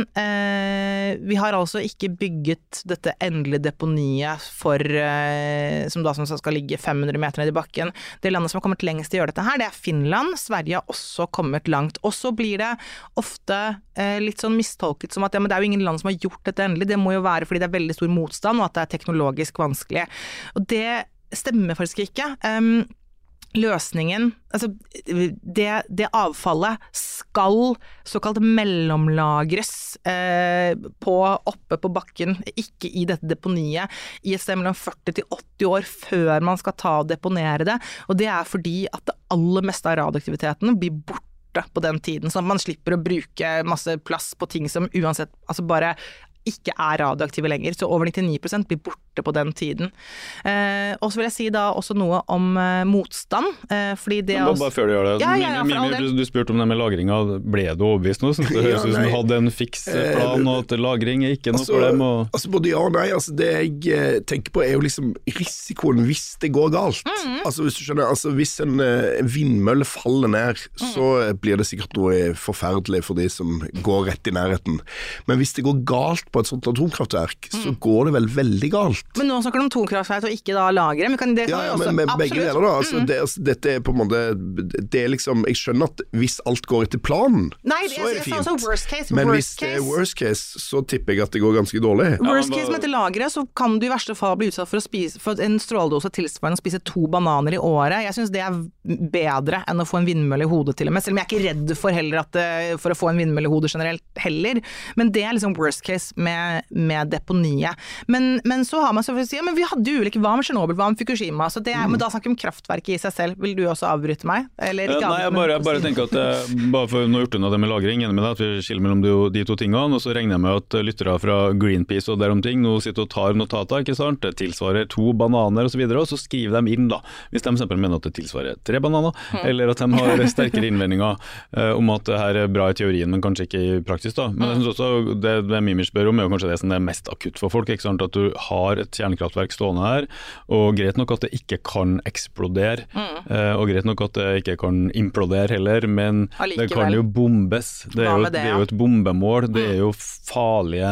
F: eh, vi har altså ikke bygget dette endelige deponiet for, eh, som da som skal ligge fem hundre meter ned i bakken. Det landet som har kommet lengst til å gjøre dette her, det er Finland. Sverige har også kommet langt. Og så blir det ofte eh, litt sånn mistolket som at ja, men det er jo ingen land som har gjort dette endelig. Det må jo være fordi det er veldig stor motstand, og at det er teknologisk vanskelig. Og det stemmer faktisk ikke. Um, Løsningen, altså det, det avfallet skal såkalt mellomlagres eh, på, oppe på bakken, ikke i dette deponiet, i et sted mellom førti til åtti år før man skal ta og deponere det, og det er fordi at det aller meste av radioaktiviteten blir borte på den tiden, så man slipper å bruke masse plass på ting som uansett, altså bare ikke er radioaktive lenger, så over nittini prosent blir borte på den tiden. Eh, og så vil jeg si da også noe om eh, motstand, eh, fordi det
D: bare,
F: også...
D: bare før du gjør det,
F: ja, ja, ja,
D: Mimir, du, du spurte om det med lagring av, ble du overbevist nå? Synes det høres ut som du hadde en fiks plan, og at lagring er ikke noe
E: altså,
D: for dem? Og...
E: Altså både ja og nei, altså det jeg tenker på er jo liksom risikoen hvis det går galt. Mm. Altså hvis du skjønner, altså hvis en, en vindmølle faller ned, mm. så blir det sikkert noe forferdelig for de som går rett i nærheten. Men hvis det går galt på et sånt atomkraftverk, mm. så går det vel veldig galt.
F: Men nå snakker du om atomkraftverk og ikke da lagre, men kan det
E: ja, ja,
F: også,
E: men med begge deler da, altså, mm. det, altså, dette er på en måte, det er liksom, jeg skjønner at hvis alt går etter planen,
F: Nei, det,
E: så er det fint.
F: Altså, worst case,
E: men
F: worst
E: hvis det er
F: case.
E: worst case, så tipper jeg at det går ganske dårlig.
F: Worst
D: ja,
F: case med dette lageret, så kan du i verste fall bli utsatt for, å spise, for en stråledose tilsvarende å spise to bananer i året. Jeg synes det er bedre enn å få en vindmølle i hodet til og med, selv om jeg er ikke redd for heller at, for å få en vindmølle i hodet generelt heller, men det er liksom worst case med, med deponiet. Men, men så har man så for å si, ja, men vi hadde jo ulike, hva med Chernobyl, hva med Fukushima, så det er, mm. men da snakker vi om kraftverket i seg selv. Vil du også avbryte meg? Eller ikke
D: ja, nei, jeg bare, jeg bare tenker at det, bare for nå gjort unna det med lagring, enig med deg, at vi skiller mellom de, de to tingene, og så regner jeg med at lyttere fra Greenpeace og derom ting, nå sitter og tar notater, ikke sant? Det tilsvarer to bananer og så videre, og så skriver de inn da, hvis de eksempel mener at det tilsvarer tre bananer, mm. eller at de har sterkere innvendinger eh, om at det her er bra i teorien, men kanskje ikke i praksis da. Men jeg synes også, det, det Mimir spør om er jo kanskje det som er mest akutt for folk, ikke sant? At du har et kjernekraftverk stående her, og greit nok at det ikke kan eksplodere, mm. eh, og greit nok at det ikke kan implodere heller, men Allikevel. Det kan jo bombes. Det er jo, det, det er jo et bombemål, det er jo farlige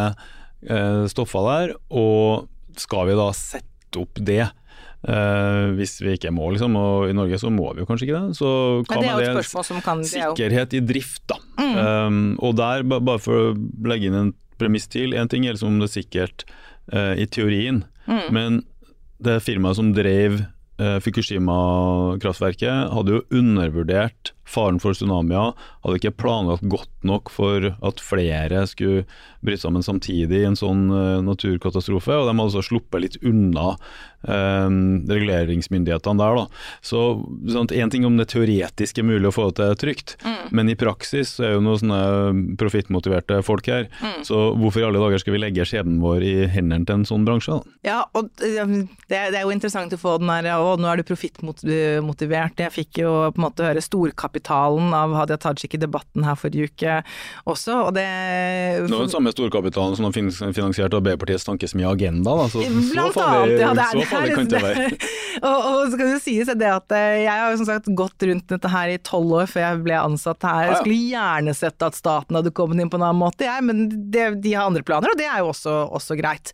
D: eh, stoffer der, og skal vi da sette opp det? Uh, hvis vi ikke må liksom, og i Norge så må vi jo kanskje ikke det, så kan det det en sikkerhet i drift da. Mm. Um, og der, bare for å legge inn en premiss til, en ting er liksom om det er sikkert uh, i teorien, mm. men det firmaet som drev eh, Fukushima-kraftverket hadde jo undervurdert faren for tsunamier, hadde ikke planlagt godt nok for at flere skulle bryte sammen samtidig i en sånn uh, naturkatastrofe, og de hadde så sluppet litt unna uh, reguleringsmyndighetene der da. Så sånn, en ting om det teoretisk er mulig å få det trygt, mm. men i praksis så er jo noen sånne profittmotiverte folk her, mm. så hvorfor i alle dager skal vi legge skjebnen vår i hendene til en sånn bransje da?
F: Ja, og det, det er jo interessant å få den her, og nå er du profittmotivert. Jeg fikk jo på en måte høre storkapital Kapitalen av Hadia Tajik i debatten her forrige uke også, og det...
D: Nå er det samme storkapitalen som har finansiert Arbeiderpartiets tankesmie Agenda, da, så, så farlig,
F: ja, det er,
D: så farlig kan det være.
F: og, og så kan det sies det at jeg har jo som sagt gått rundt dette her i tolv år før jeg ble ansatt her. Jeg skulle gjerne sett at staten hadde kommet inn på en annen måte, jeg, men det, de har andre planer, og det er jo også, også greit.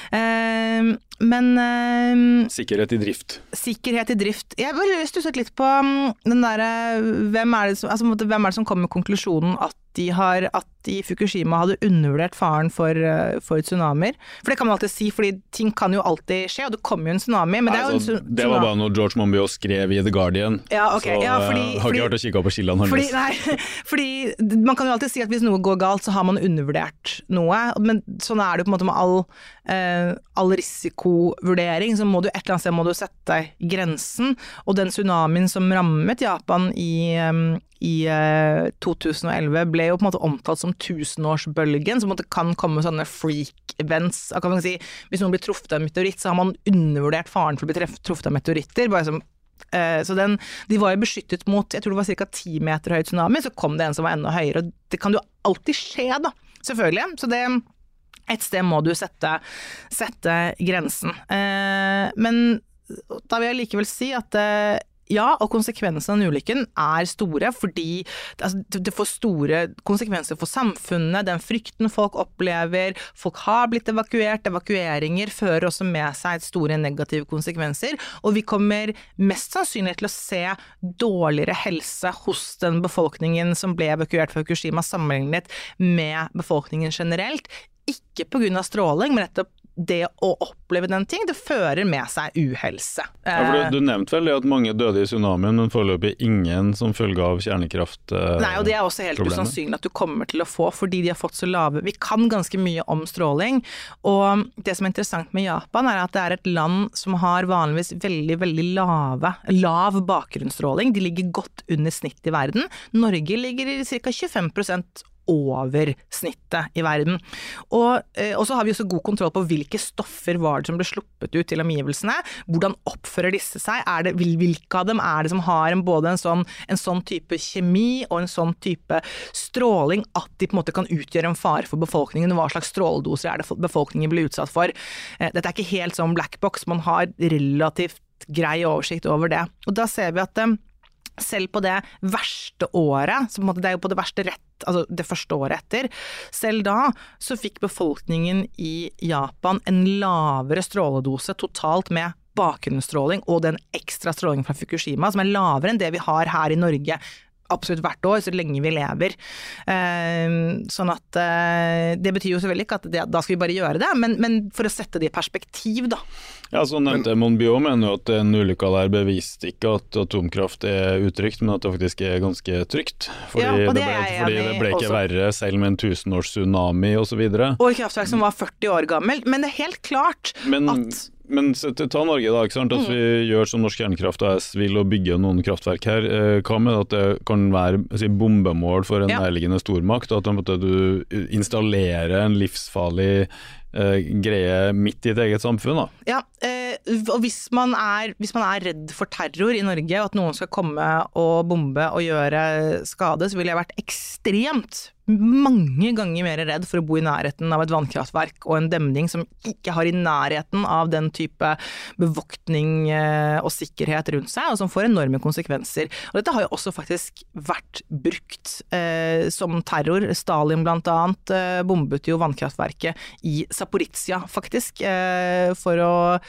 F: Uh, men... Uh,
D: sikkerhet i drift.
F: Sikkerhet i drift. Jeg vil stusset litt på den der, hvem er det som, altså, hvem er det som kommer med konklusjonen at de har, at de i Fukushima hadde undervurdert faren for, for tsunamier. For det kan man alltid si, fordi ting kan jo alltid skje, og det kommer jo en tsunami. Men det, er jo en
D: altså, det var bare noe George Monbiot skrev i The Guardian.
F: Ja, ok.
D: Så
F: ja, fordi,
D: jeg har ikke vært å kikke på skillene hans.
F: Fordi, nei, fordi man kan jo alltid si at hvis noe går galt, så har man undervurdert noe. Men sånn er det jo på en måte med all, eh, all risikovurdering, så må du et eller annet sted må du sette grensen. Og den tsunamien som rammet Japan i... Um, i uh, to tusen og elleve ble jo på en måte omtalt som tusenårsbølgen, så det kan komme sånne freak-events. Kan man si, hvis noen blir truffet av en meteoritt, så har man undervurdert faren for å bli truffet av meteoritter. Bare som, uh, så den, de var jo beskyttet mot, jeg tror det var cirka ti meter høy tsunami, så kom det en som var enda høyere, og det kan jo alltid skje da, selvfølgelig. Så det, et sted må du sette, sette grensen. Uh, men da vil jeg likevel si at uh, ja, og konsekvensene av ulykken er store, fordi altså, det får store konsekvenser for samfunnet, den frykten folk opplever, folk har blitt evakuert, evakueringer fører også med seg store negative konsekvenser, og vi kommer mest sannsynlig til å se dårligere helse hos den befolkningen som ble evakuert fra Fukushima sammenlignet med befolkningen generelt, ikke på grunn av stråling, men nettopp det å oppleve den ting, det fører med seg uhelse.
D: Ja, for du, du nevnte vel det at mange døde i tsunamien, men foreløpig ingen som følge av kjernekraft eh,
F: Nei, og det er også helt problemet. Usannsynlig at du kommer til å få, fordi de har fått så lave. Vi kan ganske mye om stråling, og det som er interessant med Japan er at det er et land som har vanligvis veldig, veldig lave, lav bakgrunnsstråling. De ligger godt under snitt i verden. Norge ligger i cirka tjuefem prosent over snittet i verden. Og, eh, og så har vi også god kontroll på hvilke stoffer var det som ble sluppet ut til omgivelsene, hvordan oppfører disse seg, er det, hvilke av dem er det som har en, både en sånn, en sånn type kjemi og en sånn type stråling at de på en måte kan utgjøre en fare for befolkningen, hva slags stråledoser er det befolkningen blir utsatt for. Eh, dette er ikke helt sånn black box, man har relativt grei oversikt over det. Og da ser vi at eh, selv på det verste året, så på en måte det er jo på det verste rett, altså det første året etter, selv da så fikk befolkningen i Japan en lavere stråledose totalt med bakgrunnsstråling og den ekstra strålingen fra Fukushima, som er lavere enn det vi har her i Norge absolutt hvert år, så lenge vi lever. Eh, sånn at eh, det betyr jo selvfølgelig ikke at det, da skal vi bare gjøre det, men, men for å sette det i perspektiv da.
D: Ja, så nevnte Monbiot mener jo at en ulykke der beviste ikke at atomkraft er utrygt, men at det faktisk er ganske trygt. Fordi, ja, det, det, ble, fordi det ble ikke også verre selv med en tusenårs tsunami og så videre.
F: Og et kraftverk som var førti år gammel, men det er helt klart
D: men,
F: at
D: Men ta Norge da, ikke sant? At vi mm. gjør som Norsk Kjernekraft A S vil og bygge noen kraftverk her. Hva med at det kan være si, bombemål for en ja. nærliggende stormakt, og at du installerer en livsfarlig eh, greie midt i et eget samfunn da?
F: Ja, eh, og hvis man, er, hvis man er redd for terror i Norge, og at noen skal komme og bombe og gjøre skade, så ville jeg vært ekstremt mange ganger mer redd for å bo i nærheten av et vannkraftverk og en demning som ikke har i nærheten av den type bevoktning og sikkerhet rundt seg, og som får enorme konsekvenser. Og dette har jo også faktisk vært brukt eh, som terror. Stalin blant annet eh, bombet jo vannkraftverket i Zaporizjzja faktisk, eh, for å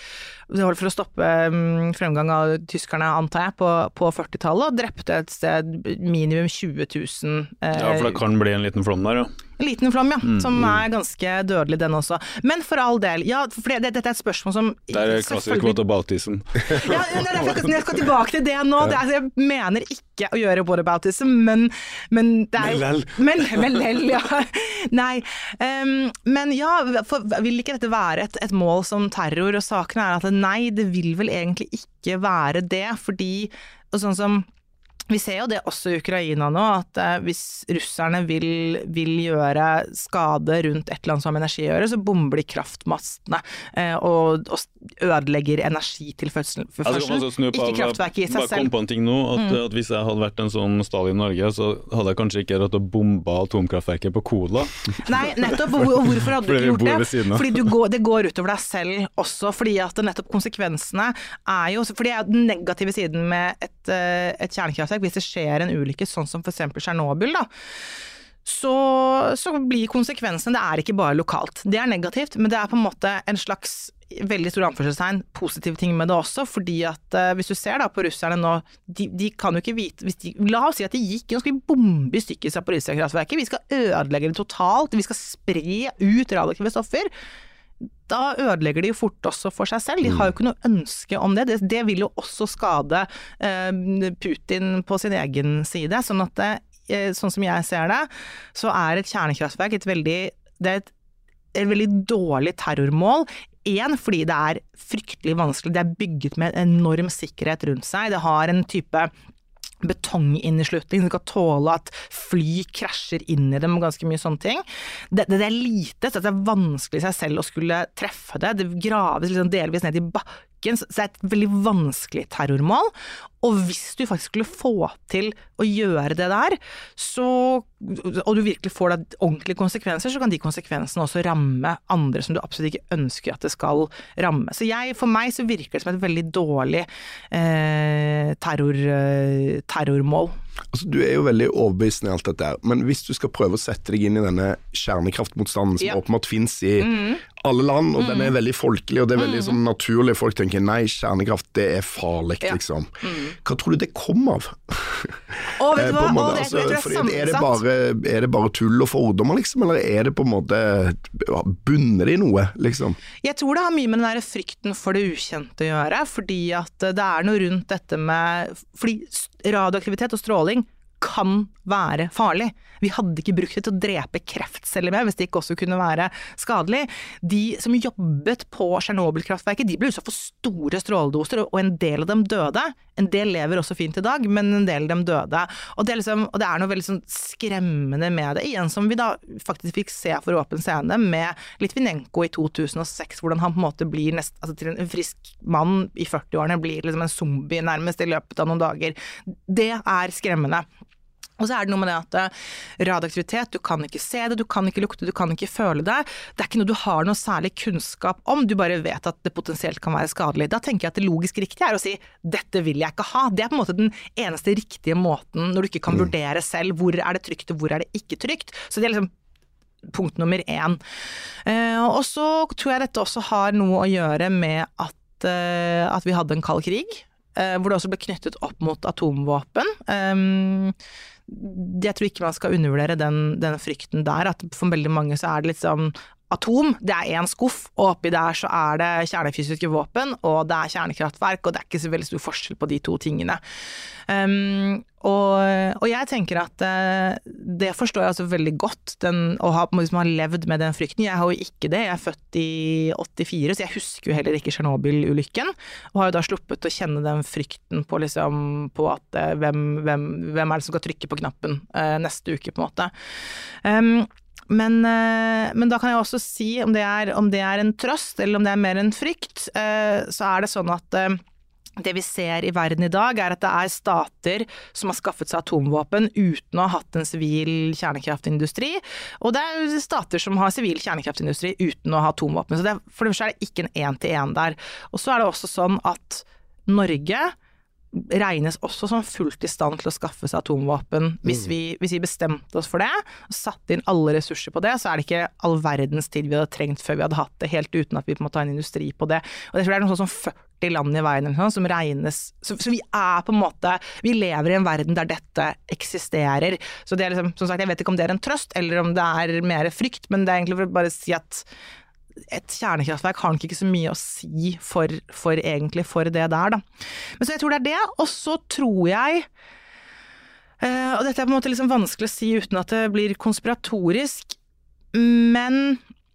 F: det var for å stoppe um, fremgang av tyskerne, antar jeg, på, på førtitallet, og drepte et sted minimum tjue tusen. Eh,
D: ja, for det kan bli en liten flom der, ja.
F: En liten flom, ja, mm, som er ganske dødelig den også. Men for all del, ja, for det, dette er et spørsmål som...
D: Det er klassisk whataboutism.
F: Ja, det er derfor jeg skal tilbake til det nå. Det er, jeg mener ikke å gjøre whataboutism, men, men det er...
D: Men lell.
F: Men, men lell, ja. Nei, um, men ja, for, vil ikke dette være et, et mål som terror, og saken er at nei, det vil vel egentlig ikke være det, fordi, og sånn som... Vi ser jo det også i Ukraina nå, at eh, hvis russerne vil, vil gjøre skade rundt et eller annet som energigjøre, så bomber de kraftmastene eh, og, og ødelegger energitilførselen.
D: Altså,
F: ikke kraftverket i seg
D: bare
F: selv.
D: Kom på en ting nå, at, mm. at hvis jeg hadde vært en sånn Stalin i Norge, så hadde jeg kanskje ikke rett å bombe atomkraftverket på Kola.
F: Nei, nettopp. Og hvorfor hadde du ikke gjort det? Fordi du går, det går utover deg selv også, fordi at nettopp konsekvensene er jo, fordi det er den negative siden med et, et kjernekraftverk. Hvis det skjer en ulykke, sånn som for eksempel Tsjernobyl, da, så, så blir konsekvensen, det er ikke bare lokalt. Det er negativt, men det er på en måte en slags veldig stor anførselstegn, positive ting med det også, fordi at uh, hvis du ser da på russerne nå, de, de kan jo ikke vite, hvis de, la oss si at de gikk, nå skal vi bombe i stykker Zaporizjzja-kraftverket, vi skal ødelegge det totalt, vi skal spre ut radioaktive stoffer, da ødelegger de jo fort også for seg selv. De har jo ikke noe ønske om det. Det, det vil jo også skade eh, Putin på sin egen side. Sånn at det, eh, sånn som jeg ser det, så er et kjernekraftverk et veldig, det er et, et veldig dårlig terrormål. En, fordi det er fryktelig vanskelig. Det er bygget med enorm sikkerhet rundt seg. Det har en type betonginneslutning som kan tåle at fly krasjer inn i dem og ganske mye sånne ting. Det, det er lite, så det er vanskelig i seg selv å skulle treffe det. Det graves liksom delvis ned i bakken, så det er et veldig vanskelig terrormål. Og hvis du faktisk skulle få til å gjøre det der, så, og du virkelig får da ordentlige konsekvenser, så kan de konsekvensene også ramme andre som du absolutt ikke ønsker at det skal ramme. Så jeg, for meg så virker det som et veldig dårlig eh, terror, eh, terrormål.
E: Altså, du er jo veldig overbevisende i alt dette her, men hvis du skal prøve å sette deg inn i denne kjernekraftmotstanden som ja. åpenbart finnes i mm. alle land, og mm. den er veldig folkelig, og det er veldig mm. sånn naturlig, folk tenker nei, kjernekraft det er farlig, ja. liksom. Mm. Hva tror du det kom av?
F: Å, vet du hva? Å, det, altså, jeg tror det er
E: er det, bare, er det bare tull og fordommer, liksom, eller er det på en måte bunner i noe, liksom?
F: Jeg tror det har mye med den der frykten for det ukjente å gjøre, fordi at det er noe rundt dette med, fordi radioaktivitet og stråling kan være farlig. Vi hadde ikke brukt det til å drepe kreftceller med, hvis det ikke også kunne være skadelig. De som jobbet på Tsjernobyl-kraftverket, de ble utsatt for store stråledoser, og en del av dem døde. En del lever også fint i dag, men en del av dem døde. Og det er, liksom, og det er noe veldig sånn skremmende med det, igjen som vi da faktisk fikk se for åpen scene med Litvinenko i to tusen og seks, hvordan han på en måte blir nest, altså til en frisk mann i førti-årene, blir liksom en zombie nærmest i løpet av noen dager. Det er skremmende. Og så er det noe med det at radioaktivitet, du kan ikke se det, du kan ikke lukte, du kan ikke føle det. Det er ikke noe du har noe særlig kunnskap om, du bare vet at det potensielt kan være skadelig. Da tenker jeg at det logisk riktige er å si, dette vil jeg ikke ha. Det er på en måte den eneste riktige måten når du ikke kan vurdere selv hvor er det trygt og hvor er det ikke trygt. Så det er liksom punkt nummer én. Eh, og så tror jeg dette også har noe å gjøre med at, eh, at vi hadde en kald krig, eh, hvor det også ble knyttet opp mot atomvåpen. Um, Jeg tror ikke man skal undervurdere den, den frykten der, at for veldig mange så er det litt sånn atom, det er en skuff, og oppi der så er det kjernefysiske våpen, og det er kjernekraftverk, og det er ikke så veldig stor forskjell på de to tingene. Um, og, og jeg tenker at uh, det forstår jeg altså veldig godt, den, å ha, hvis man har levd med den frykten. Jeg har jo ikke det, jeg er født i åttifire, så jeg husker jo heller ikke Tsjernobyl-ulykken, og har jo da sluppet å kjenne den frykten på, liksom, på at uh, hvem, hvem, hvem er det som skal trykke på knappen uh, neste uke, på en måte. Um, Men, men da kan jeg også si, om det, er, om det er en trøst, eller om det er mer en frykt, så er det sånn at det vi ser i verden i dag er at det er stater som har skaffet seg atomvåpen uten å ha hatt en sivil kjernekraftindustri, og det er stater som har sivil kjernekraftindustri uten å ha atomvåpen. Så det er, for det første er det ikke en en-til-en der. Og så er det også sånn at Norge regnes også som fullt i stand til å skaffe seg atomvåpen. Hvis vi, hvis vi bestemte oss for det, og satte inn alle ressurser på det, så er det ikke all verdens tid vi hadde trengt før vi hadde hatt det, helt uten at vi på en måte har en industri på det. Og jeg tror det er noe sånn som førti land i verden sånn, som regnes, så, så vi er på en måte, vi lever i en verden der dette eksisterer. Så det er liksom, som sagt, jeg vet ikke om det er en trøst, eller om det er mer frykt, men det er egentlig for å bare si at et kjernekraftverk har nok ikke så mye å si for, for egentlig for det der da. Men så jeg tror det er det, og så tror jeg, uh, og dette er på en måte liksom vanskelig å si uten at det blir konspiratorisk, men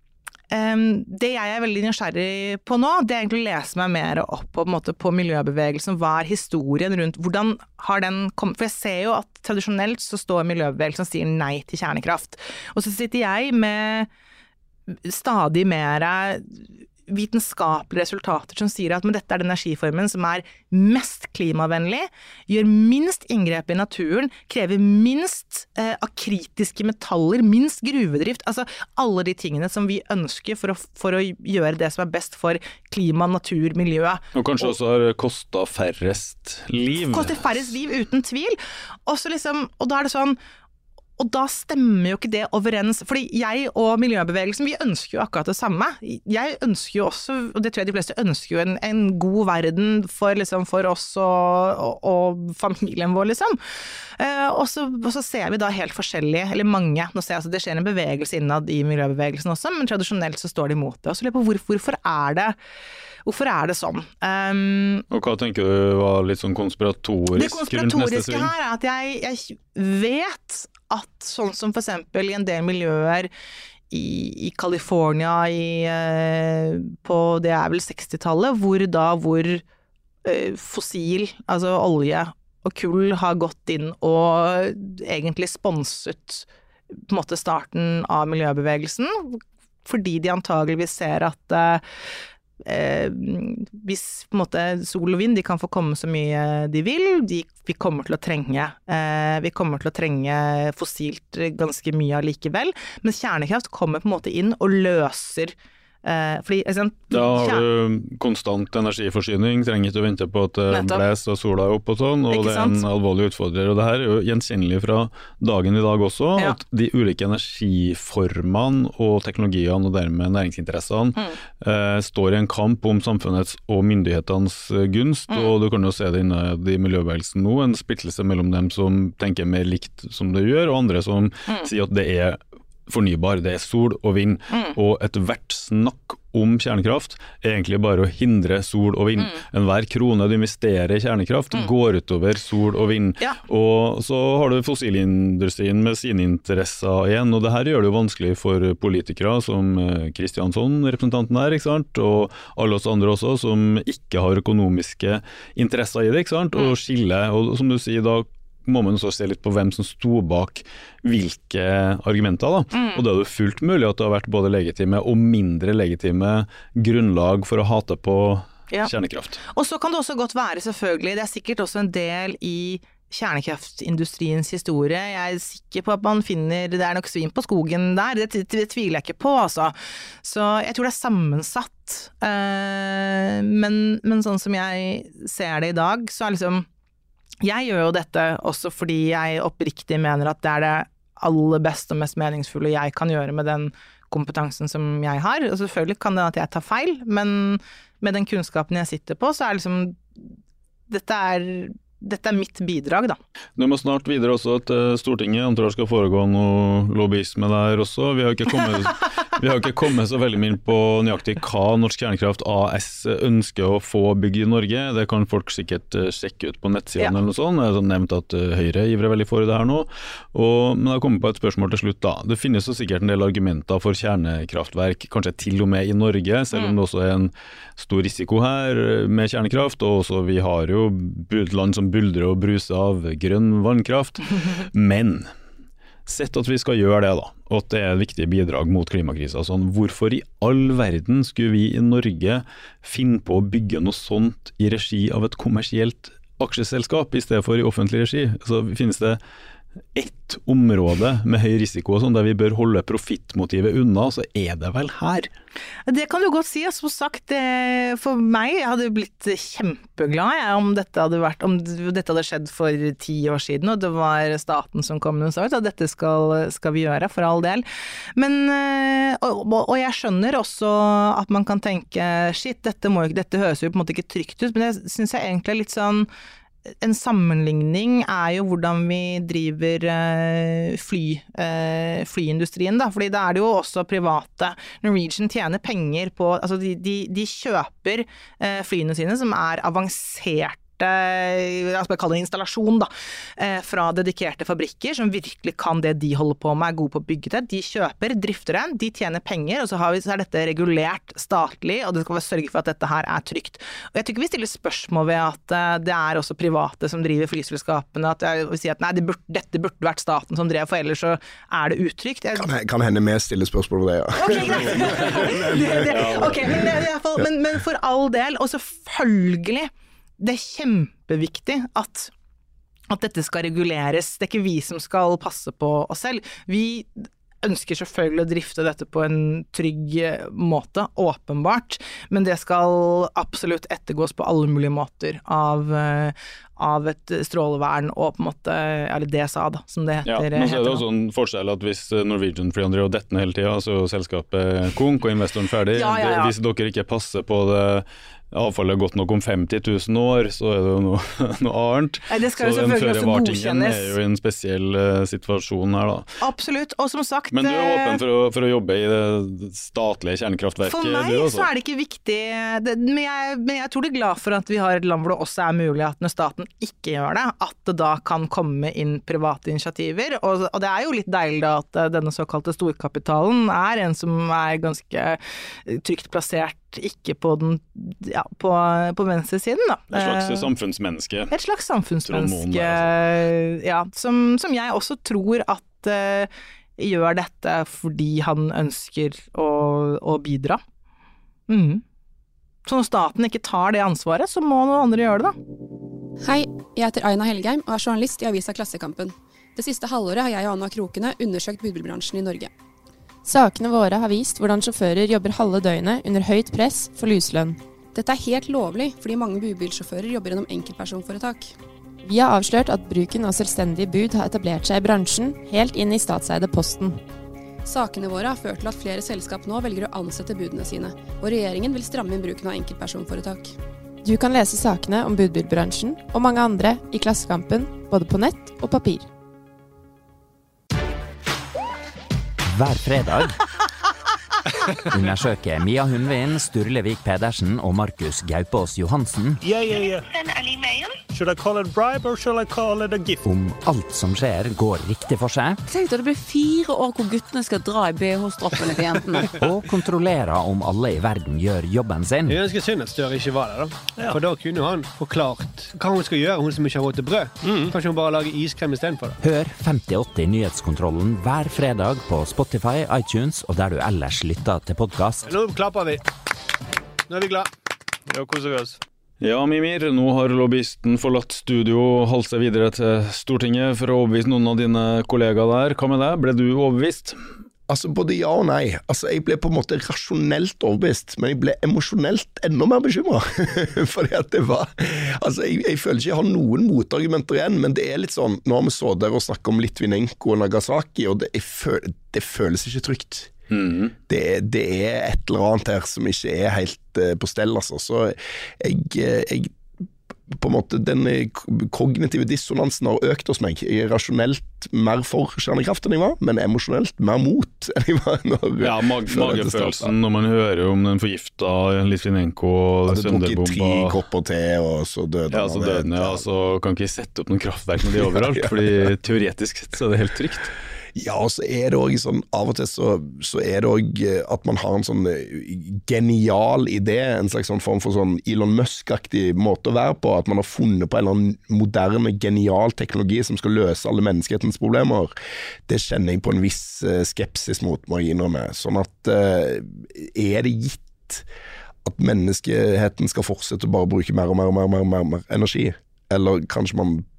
F: um, det jeg er veldig nysgjerrig på nå, det er egentlig å lese meg mer opp på, på, en måte, på miljøbevegelsen, hva er historien rundt, hvordan har den kommet, for jeg ser jo at tradisjonelt så står miljøbevegelsen og sier nei til kjernekraft, og så sitter jeg med stadig mer vitenskapelige resultater som sier at men dette er den energiformen som er mest klimavennlig, gjør minst inngrep i naturen, krever minst eh, av kritiske metaller, minst gruvedrift, altså alle de tingene som vi ønsker for å, for å gjøre det som er best for klima, natur, miljø.
D: Og kanskje og, også har kostet færrest liv.
F: Kostet færrest liv, uten tvil. Og, så liksom, og da er det sånn, og da stemmer jo ikke det overens, fordi jeg og miljøbevegelsen, vi ønsker jo akkurat det samme. Jeg ønsker jo også, og det tror jeg de fleste ønsker jo en, en god verden for, liksom, for oss og, og, og familien vår, liksom. Eh, og, så, og så ser vi da helt forskjellige, eller mange, nå ser jeg altså det skjer en bevegelse innad i miljøbevegelsen også, men tradisjonelt så står de imot det. Og så lurer jeg på hvor, hvorfor er det Hvorfor er det sånn? Um,
D: og hva tenker du var litt sånn konspiratorisk?
F: Det konspiratoriske her er at jeg, jeg vet at sånn som for eksempel i en del miljøer i, i California i, uh, på det er vel sekstitallet, hvor da hvor uh, fossil, altså olje og kull har gått inn og egentlig sponset på en måte starten av miljøbevegelsen, fordi de antageligvis ser at uh, Eh, hvis på en måte sol og vind, de kan få komme så mye de vil, de, vi kommer til å trenge eh, vi kommer til å trenge fossilt ganske mye allikevel, men kjernekraft kommer på en måte inn og løser eh, fordi, sant,
D: da har du konstant energiforsyning, trenger ikke å vente på at det blæs og sola er opp og sånn, og det er en alvorlig utfordrer, og det her er jo gjenkjennelig fra dagen i dag også, ja. At de ulike energiformene og teknologiene og dermed næringsinteressene mm. eh, står i en kamp om samfunnets og myndighetenes gunst, mm. og du kan jo se det innad i miljøbevegelsen nå, en splittelse mellom dem som tenker mer likt som det gjør, og andre som mm. sier at det er fornybar, det er sol og vind, mm. og et hvert snakk om kjernekraft er egentlig bare å hindre sol og vind. Mm. En hver krone du investerer i kjernekraft mm. går utover sol og vind. Ja. Og så har du fossilindustrien med sine interesser igjen, og det her gjør det jo vanskelig for politikere som Kristiansson, representanten her, ikke sant? Og alle oss andre også, som ikke har økonomiske interesser i det, ikke sant? Og skille, og som du sier da, må man også se litt på hvem som sto bak hvilke argumenter da. Mm. Og det er jo fullt mulig at det har vært både legitime og mindre legitime grunnlag for å hate på ja. Kjernekraft. Og så kan det også godt være selvfølgelig, det er sikkert også en del i kjernekraftindustriens historie. Jeg er sikker på at man finner, det er nok svin på skogen der, det, det tviler jeg ikke på altså. Så jeg tror det er sammensatt, uh, men, men sånn som jeg ser det i dag, så er liksom jeg gjør jo dette også fordi jeg oppriktig mener at det er det aller beste og mest meningsfulle jeg kan gjøre med den kompetansen som jeg har. Og selvfølgelig kan det at jeg tar feil, men med den kunnskapen jeg sitter på, så er liksom dette er Dette er mitt bidrag, da. Du må snart videre også at Stortinget antar skal foregå noe lobbyisme der også. Vi har ikke kommet, vi har ikke kommet så veldig mye på nøyaktig hva Norsk Kjernekraft A S ønsker å få bygge i Norge. Det kan folk sikkert sjekke ut på nettsiden ja. Eller noe sånt. Jeg har nevnt at Høyre ivrer veldig for det her nå. Og, men jeg kommer på et spørsmål til slutt da. Det finnes jo sikkert en del argumenter for kjernekraftverk, kanskje til og med i Norge, selv om det også er en stor risiko her med kjernekraft. Og også vi har jo land som buldre og bruse av grønn vannkraft, men sett at vi skal gjøre det da, og at det er et viktig bidrag mot klimakrisen, sånn, hvorfor i all verden skulle vi i Norge finne på å bygge noe sånt i regi av et kommersielt aksjeselskap i stedet for i offentlig regi? Så finnes det ett område med høy risiko, sånn, der vi bør holde profittmotivet unna, så er det vel her.
F: Det kan du godt si, som sagt, det, for meg hadde jeg blitt kjempeglad jeg, om, dette hadde vært, om dette hadde skjedd for ti år siden, og det var staten som kom med og sa at dette skal, skal vi gjøre, for all del. Men, og, og jeg skjønner også at man kan tenke, shit, dette, må, dette høres jo på en måte ikke trygt ut, men det synes jeg egentlig er litt sånn, en sammenligning er jo hvordan vi driver fly, flyindustrien da, fordi da er det jo også private. Norwegian tjener penger på, altså de, de, de kjøper flyene sine som er avansert jeg skal kalle det installasjon da, fra dedikerte fabrikker som virkelig kan det de holder på med, er gode på å bygge det. De kjøper, drifter den, de tjener penger, og så, har vi, så er dette regulert statlig, og det skal være sørge for at dette her er trygt. Og jeg tykker vi stiller spørsmål ved at det er også private som driver flyselskapene, at jeg vil si at nei, det burde, dette burde vært staten som drev, for ellers så er det utrygt. Jeg...
E: Kan, kan hende med stille spørsmål ved det, ja.
F: Okay, det, det, ok, men, det, i hvert fall, men, men for all del, og selvfølgelig det er kjempeviktig at, at dette skal reguleres. Det er ikke vi som skal passe på oss selv. Vi ønsker selvfølgelig å drifte dette på en trygg måte, åpenbart, men det skal absolutt ettergås på alle mulige måter av, av et strålevern og på en måte, eller D S A da, som det heter.
D: Ja, men så er det også en forskjell at hvis Norwegian flyr andre og detten hele tiden, så selskapet konk og investoren ferdig,
F: ja, ja, ja.
D: Hvis dere ikke passer på det avfallet godt nok om femti tusen år, så er det jo noe, noe annet.
F: Nei, det skal jo selvfølgelig også godkjennes.
D: Er jo i en spesiell uh, situasjon her da.
F: Absolutt, og som sagt...
D: Men du er åpen for å, for å jobbe i det statlige kjernekraftverket?
F: For meg så er det ikke viktig, det, men, jeg, men jeg tror det er glad for at vi har et land hvor det også er mulig at når staten ikke gjør det, at det da kan komme inn private initiativer, og, og det er jo litt deilig da at denne såkalte storkapitalen er en som er ganske trygt plassert ikke på den ja, på, på venstre siden da.
D: Et slags samfunnsmenneske.
F: Et slags samfunnsmenneske, ja, som, som jeg også tror at uh, gjør dette fordi han ønsker å, å bidra. Mm. Så når staten ikke tar det ansvaret, så må noen andre gjøre det da.
G: Hei, jeg heter Aina Helgheim og er journalist i avisa Klassekampen. Det siste halvåret har jeg og Anna Krokene undersøkt budbilbransjen i Norge.
H: Sakene våre har vist hvordan sjåfører jobber halve døgnet under høyt press for luselønn.
G: Dette er helt lovlig, fordi mange budbilsjåfører jobber gjennom enkeltpersonforetak.
H: Vi har avslørt at bruken av selvstendige bud har etablert seg i bransjen, helt inn i statseide Posten.
G: Sakene våre har ført til at flere selskap nå velger å ansette budene sine, og regjeringen vil stramme inn bruken av enkeltpersonforetak.
H: Du kan lese sakene om budbilbransjen og mange andre i Klassekampen, både på nett og papir.
I: Hver fredag undersøker Mia Hundvin, Sturlevik Pedersen og Markus Gaupås Johansen
J: yeah, yeah, yeah. Send an email. Should I call it bribe or shall I call it a gift?
I: Om alt som skjer går riktig for seg.
K: Tenk deg, det blir fire år hvor guttene skal dra i B H-stroppene til jentene.
I: Og kontrollere om alle i verden gjør jobben sin.
J: Det er ganske synd at Støre ikke var der da. Ja. For da kunne han forklart hva hun skal gjøre, hun som ikke har råd til brød. Mm. Kanskje hun bare lager iskrem i stedet for det.
I: Hør femti åtti Nyhetskontrollen hver fredag på Spotify, iTunes og der du ellers lytter til podcast.
J: Nå klapper vi. Nå er vi glad. Ja, koser vi oss.
D: Ja, Mimir, nå har lobbyisten forlatt studio og holdt seg videre til Stortinget for å overbevise noen av dine kollegaer der. Hva med deg? Ble du overbevist?
E: Altså, både ja og nei. Altså, jeg ble på en måte rasjonelt overbevist, men jeg ble emosjonelt enda mer bekymret. Fordi at det var... Altså, jeg, jeg føler ikke jeg har noen motargumenter igjen, men det er litt sånn, nå har vi så der og snakket om Litvinenko og Nagasaki, og det, føl, det føles ikke trygt. Mm. Det, det er et eller annet her som ikke er helt uh, på stell, altså. Så jeg, jeg på en måte, den kognitive dissonansen har økt hos meg. Jeg er rasjonelt mer for kjernekraft enn jeg var, men emosjonelt mer mot enn jeg var når,
D: ja, mag magefølelsen når man hører om den forgifta Litvinenko og sønderbomba.
E: Hadde drukket tre kopper te, og så døde
D: ja, så døde ja, så kan ikke sette opp noen kraftverk med de overalt, ja, ja. Fordi teoretisk sett så er det helt trygt.
E: Ja, og så er det også sånn, av og til så, så er det også at man har en sånn genial idé, en slags sånn form for sånn Elon Musk-aktig måte å være på, at man har funnet på en eller annen moderne, genial teknologi som skal løse alle menneskehetens problemer. Det kjenner jeg på en viss skepsis mot, må jeg innrømme. Sånn at er det gitt at menneskeheten skal fortsette å bare bruke mer og mer og mer, mer, mer, mer energi? Eller kanskje man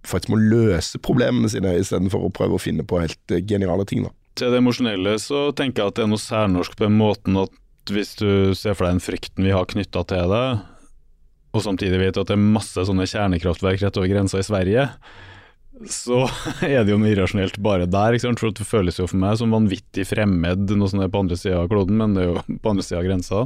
E: faktisk må løse problemene sine, i stedet for å prøve å finne på helt geniale ting da.
D: Til det emosjonelle så tenker jeg at det er noe særnorsk på den måten at hvis du ser for deg den frykten vi har knyttet til det, og samtidig vet at det er masse sånne kjernekraftverk rett over grensa i Sverige, så er det jo noe irrasjonelt bare der, ikke sant? For det føles jo for meg som vanvittig fremmed, noe som er på andre siden av kloden, men det er jo på andre siden av grensa.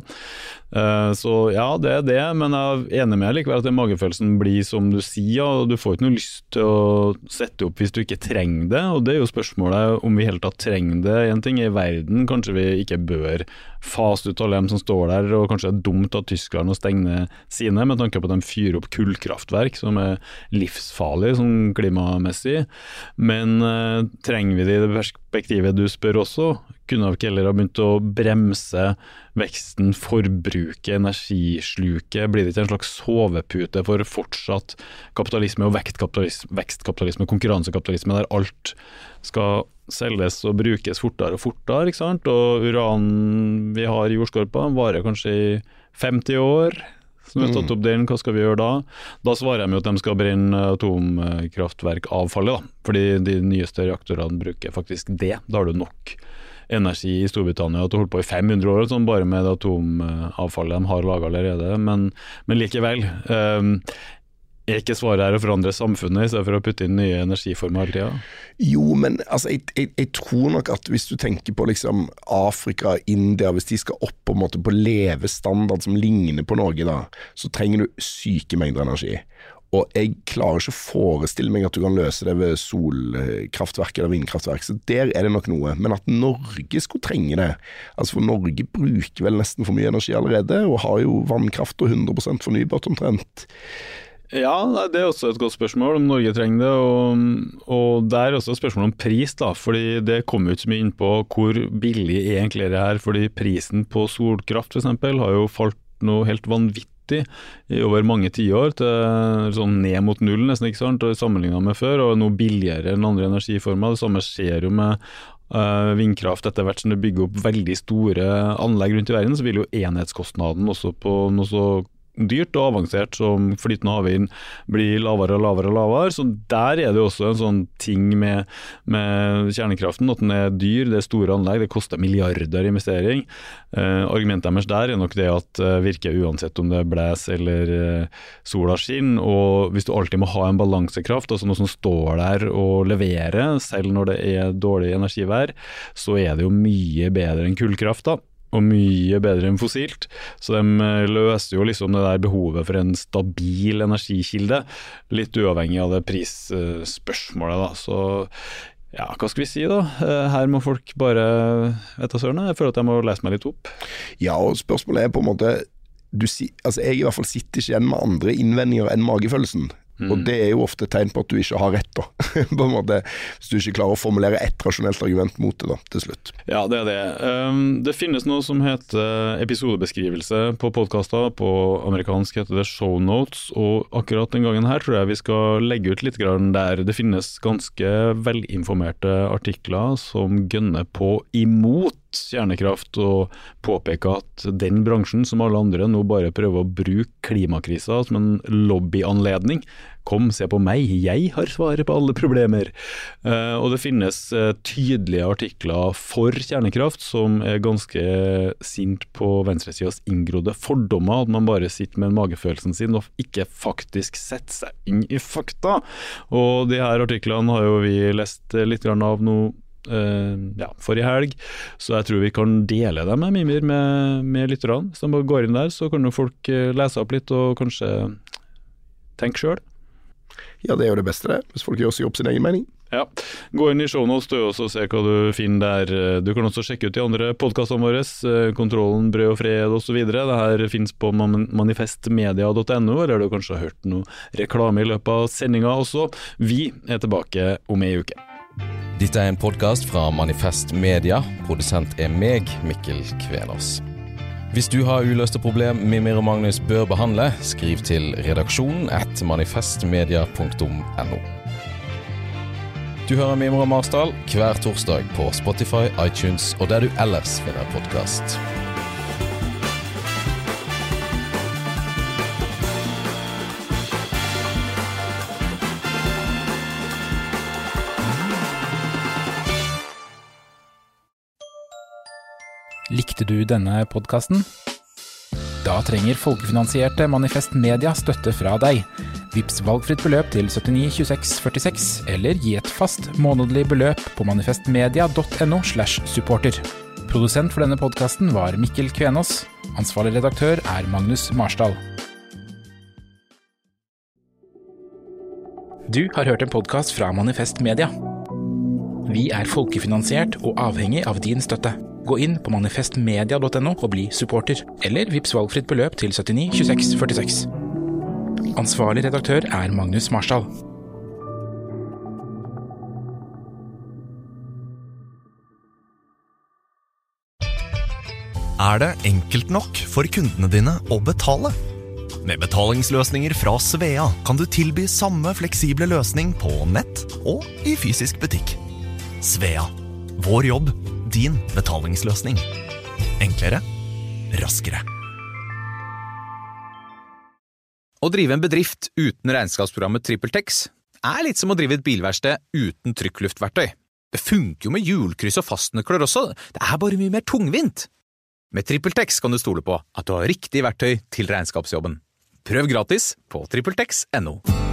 D: Uh, så ja, det er det, men jeg er enig med likevel at den magefølelsen blir som du sier, og du får ikke noe lyst til å sette opp hvis du ikke trenger det, og det er jo spørsmålet om vi helt tatt trenger det. En ting er i verden, kanskje vi ikke bør fase ut alle dem som står der, og kanskje det er dumt av Tyskland å stenge sine, med tanke på at de fyrer opp kullkraftverk, som er livsfarlig som klimamessig, men uh, trenger vi det i det perspektivet du spør også? Kunne vi ikke heller ha begynt å bremse veksten, forbruket, energisluket? Blir det ikke en slags sovepute for fortsatt kapitalisme og vektkapitalisme, vekstkapitalisme, konkurransekapitalisme, der alt skal selges og brukes fortere og fortere, ikke sant? Og uran vi har i jordskorpa varer kanskje i femti år, som vi har tatt opp den, hva skal vi gjøre da? Da svarer jeg med at de skal brenne atomkraftverkavfallet, da, fordi de nyeste reaktorene bruker faktisk det. Da har du nok energi i Storbritannia at du holdt på i fem hundre år, sånn, bare med det atomavfallet de har laget allerede, men, men likevel um, er ikke svaret her å forandre samfunnet i stedet for å putte inn nye energiformer hele tiden?
E: Jo, men altså, jeg, jeg, jeg tror nok at hvis du tenker på liksom Afrika, India, hvis de skal opp på, en måte, på levestandard som ligner på Norge da, så trenger du syke mengder energi. Og jeg klarer ikke å forestille meg at du kan løse det ved solkraftverk eller vindkraftverk, så der er det nok noe. Men at Norge skulle trenge det, altså for Norge bruker vel nesten for mye energi allerede, og har jo vannkraft og hundre prosent fornybart omtrent.
D: Ja, det er også et godt spørsmål om Norge trenger det, og, og det er også et spørsmål om pris da, fordi det kommer jo ikke så mye inn på hvor billig egentlig er det her, fordi prisen på solkraft for eksempel har jo falt noe helt vanvittig i over mange tiår til sånn ned mot null nesten, ikke sant, og sammenlignet med før, og noe billigere enn andre energiformer. Det samme skjer jo med uh, vindkraft etter hvert som det bygger opp veldig store anlegg rundt i verden, så vil jo enhetskostnaden også på noe så dyrt og avansert som flytende havvind blir lavere og lavere og lavere, så der er det også en sånn ting med, med kjernekraften, at den er dyr, det er store anlegg, det koster milliarder i investering. Eh, argumentet deres der er nok det at det virker uansett om det blæs eller eh, sola skinn, og hvis du alltid må ha en balansekraft, altså noe som står der og leverer, selv når det er dårlig energivær, så er det jo mye bedre enn kullkraft da, og mye bedre enn fossilt, så de løser jo liksom det der behovet for en stabil energikilde, litt uavhengig av det prisspørsmålet da, så ja, hva skal vi si da? Her må folk bare etter sørene, jeg føler at jeg må lese meg litt opp.
E: Ja, og spørsmålet er på en måte, du, altså jeg i hvert fall sitter ikke igjen med andre innvendinger enn magefølelsen. Mm. Og det er jo ofte et tegn på at du ikke har rett da, på en måte, hvis du ikke klarer å formulere et rasjonelt argument mot det da, til slutt.
D: Ja, det er det. Um, det finnes noe som heter episodebeskrivelse på podcaster, på amerikansk heter det show notes, og akkurat den gangen her tror jeg vi skal legge ut litt grann der det finnes ganske velinformerte artikler som gønner på imot kjernekraft og påpeker at den bransjen som alle andre nå bare prøver å bruke klimakrisa som en lobbyanledning. Kom, se på meg, jeg har svaret på alle problemer. Uh, og det finnes uh, tydelige artikler for kjernekraft som er ganske sint på venstresidas inngrodde fordommer, at man bare sitter med magefølelsen sin og ikke faktisk setter seg inn i fakta. Og de her artiklene har jo vi lest litt grann av nå Uh, ja, forrige helg, så jeg tror vi kan dele dem med Mimir med, med lytterne. Så de går inn der, så kan jo folk uh, lese opp litt og kanskje tenke selv.
E: Ja, det er jo det beste det, hvis folk gjør seg opp sin egen mening.
D: Ja, gå inn i shownotes og se hva du finner der. Du kan også sjekke ut de andre podcastene våre, Kontrollen, Brød og Fred og så videre. Det her finnes på manifestmedia punktum no, eller du kanskje har hørt noe reklame i løpet av sendingen også. Vi er tilbake om en uke.
L: Dette er en podcast fra Manifest Media. Produsent er meg, Mikkel Kvenås. Hvis du har uløste problem Mimir og Magnus bør behandle, skriv til redaksjonen at manifestmedia punktum no. Du hører Mimir og Marsdal hver torsdag på Spotify, iTunes og der du ellers finner podcast.
A: Likte du denne podcasten? Da trenger folkefinansierte Manifest Media støtte fra deg. Vips valgfritt beløp til syttini tjueseks førtiseks, eller gi et fast månedlig beløp på manifestmedia.no slash supporter. Produsent for denne podcasten var Mikkel Kvenås. Ansvarlig redaktør er Magnus Marsdal. Du har hørt en podcast fra Manifest Media. Vi er folkefinansiert og avhengig av din støtte. Gå inn på manifestmedia.no og bli supporter, eller vips valgfritt beløp til syttini tjueseks førtiseks. Ansvarlig redaktør er Magnus Marsdal.
B: Er det enkelt nok for kundene dine å betale? Med betalingsløsninger fra Svea kan du tilby samme fleksible løsning på nett og i fysisk butikk. Svea. Vår jobb, din betalingsløsning. Enklere, raskere.
M: Å drive en bedrift uten regnskapsprogrammet TrippelTex er litt som å drive et bilverksted uten trykkluftverktøy. Det funker jo med hjulkryss og fastnøkler også, det er bare mye mer tungvint. Med TrippelTex kan du stole på at du har riktig verktøy til regnskapsjobben. Prøv gratis på trippeltex punktum no.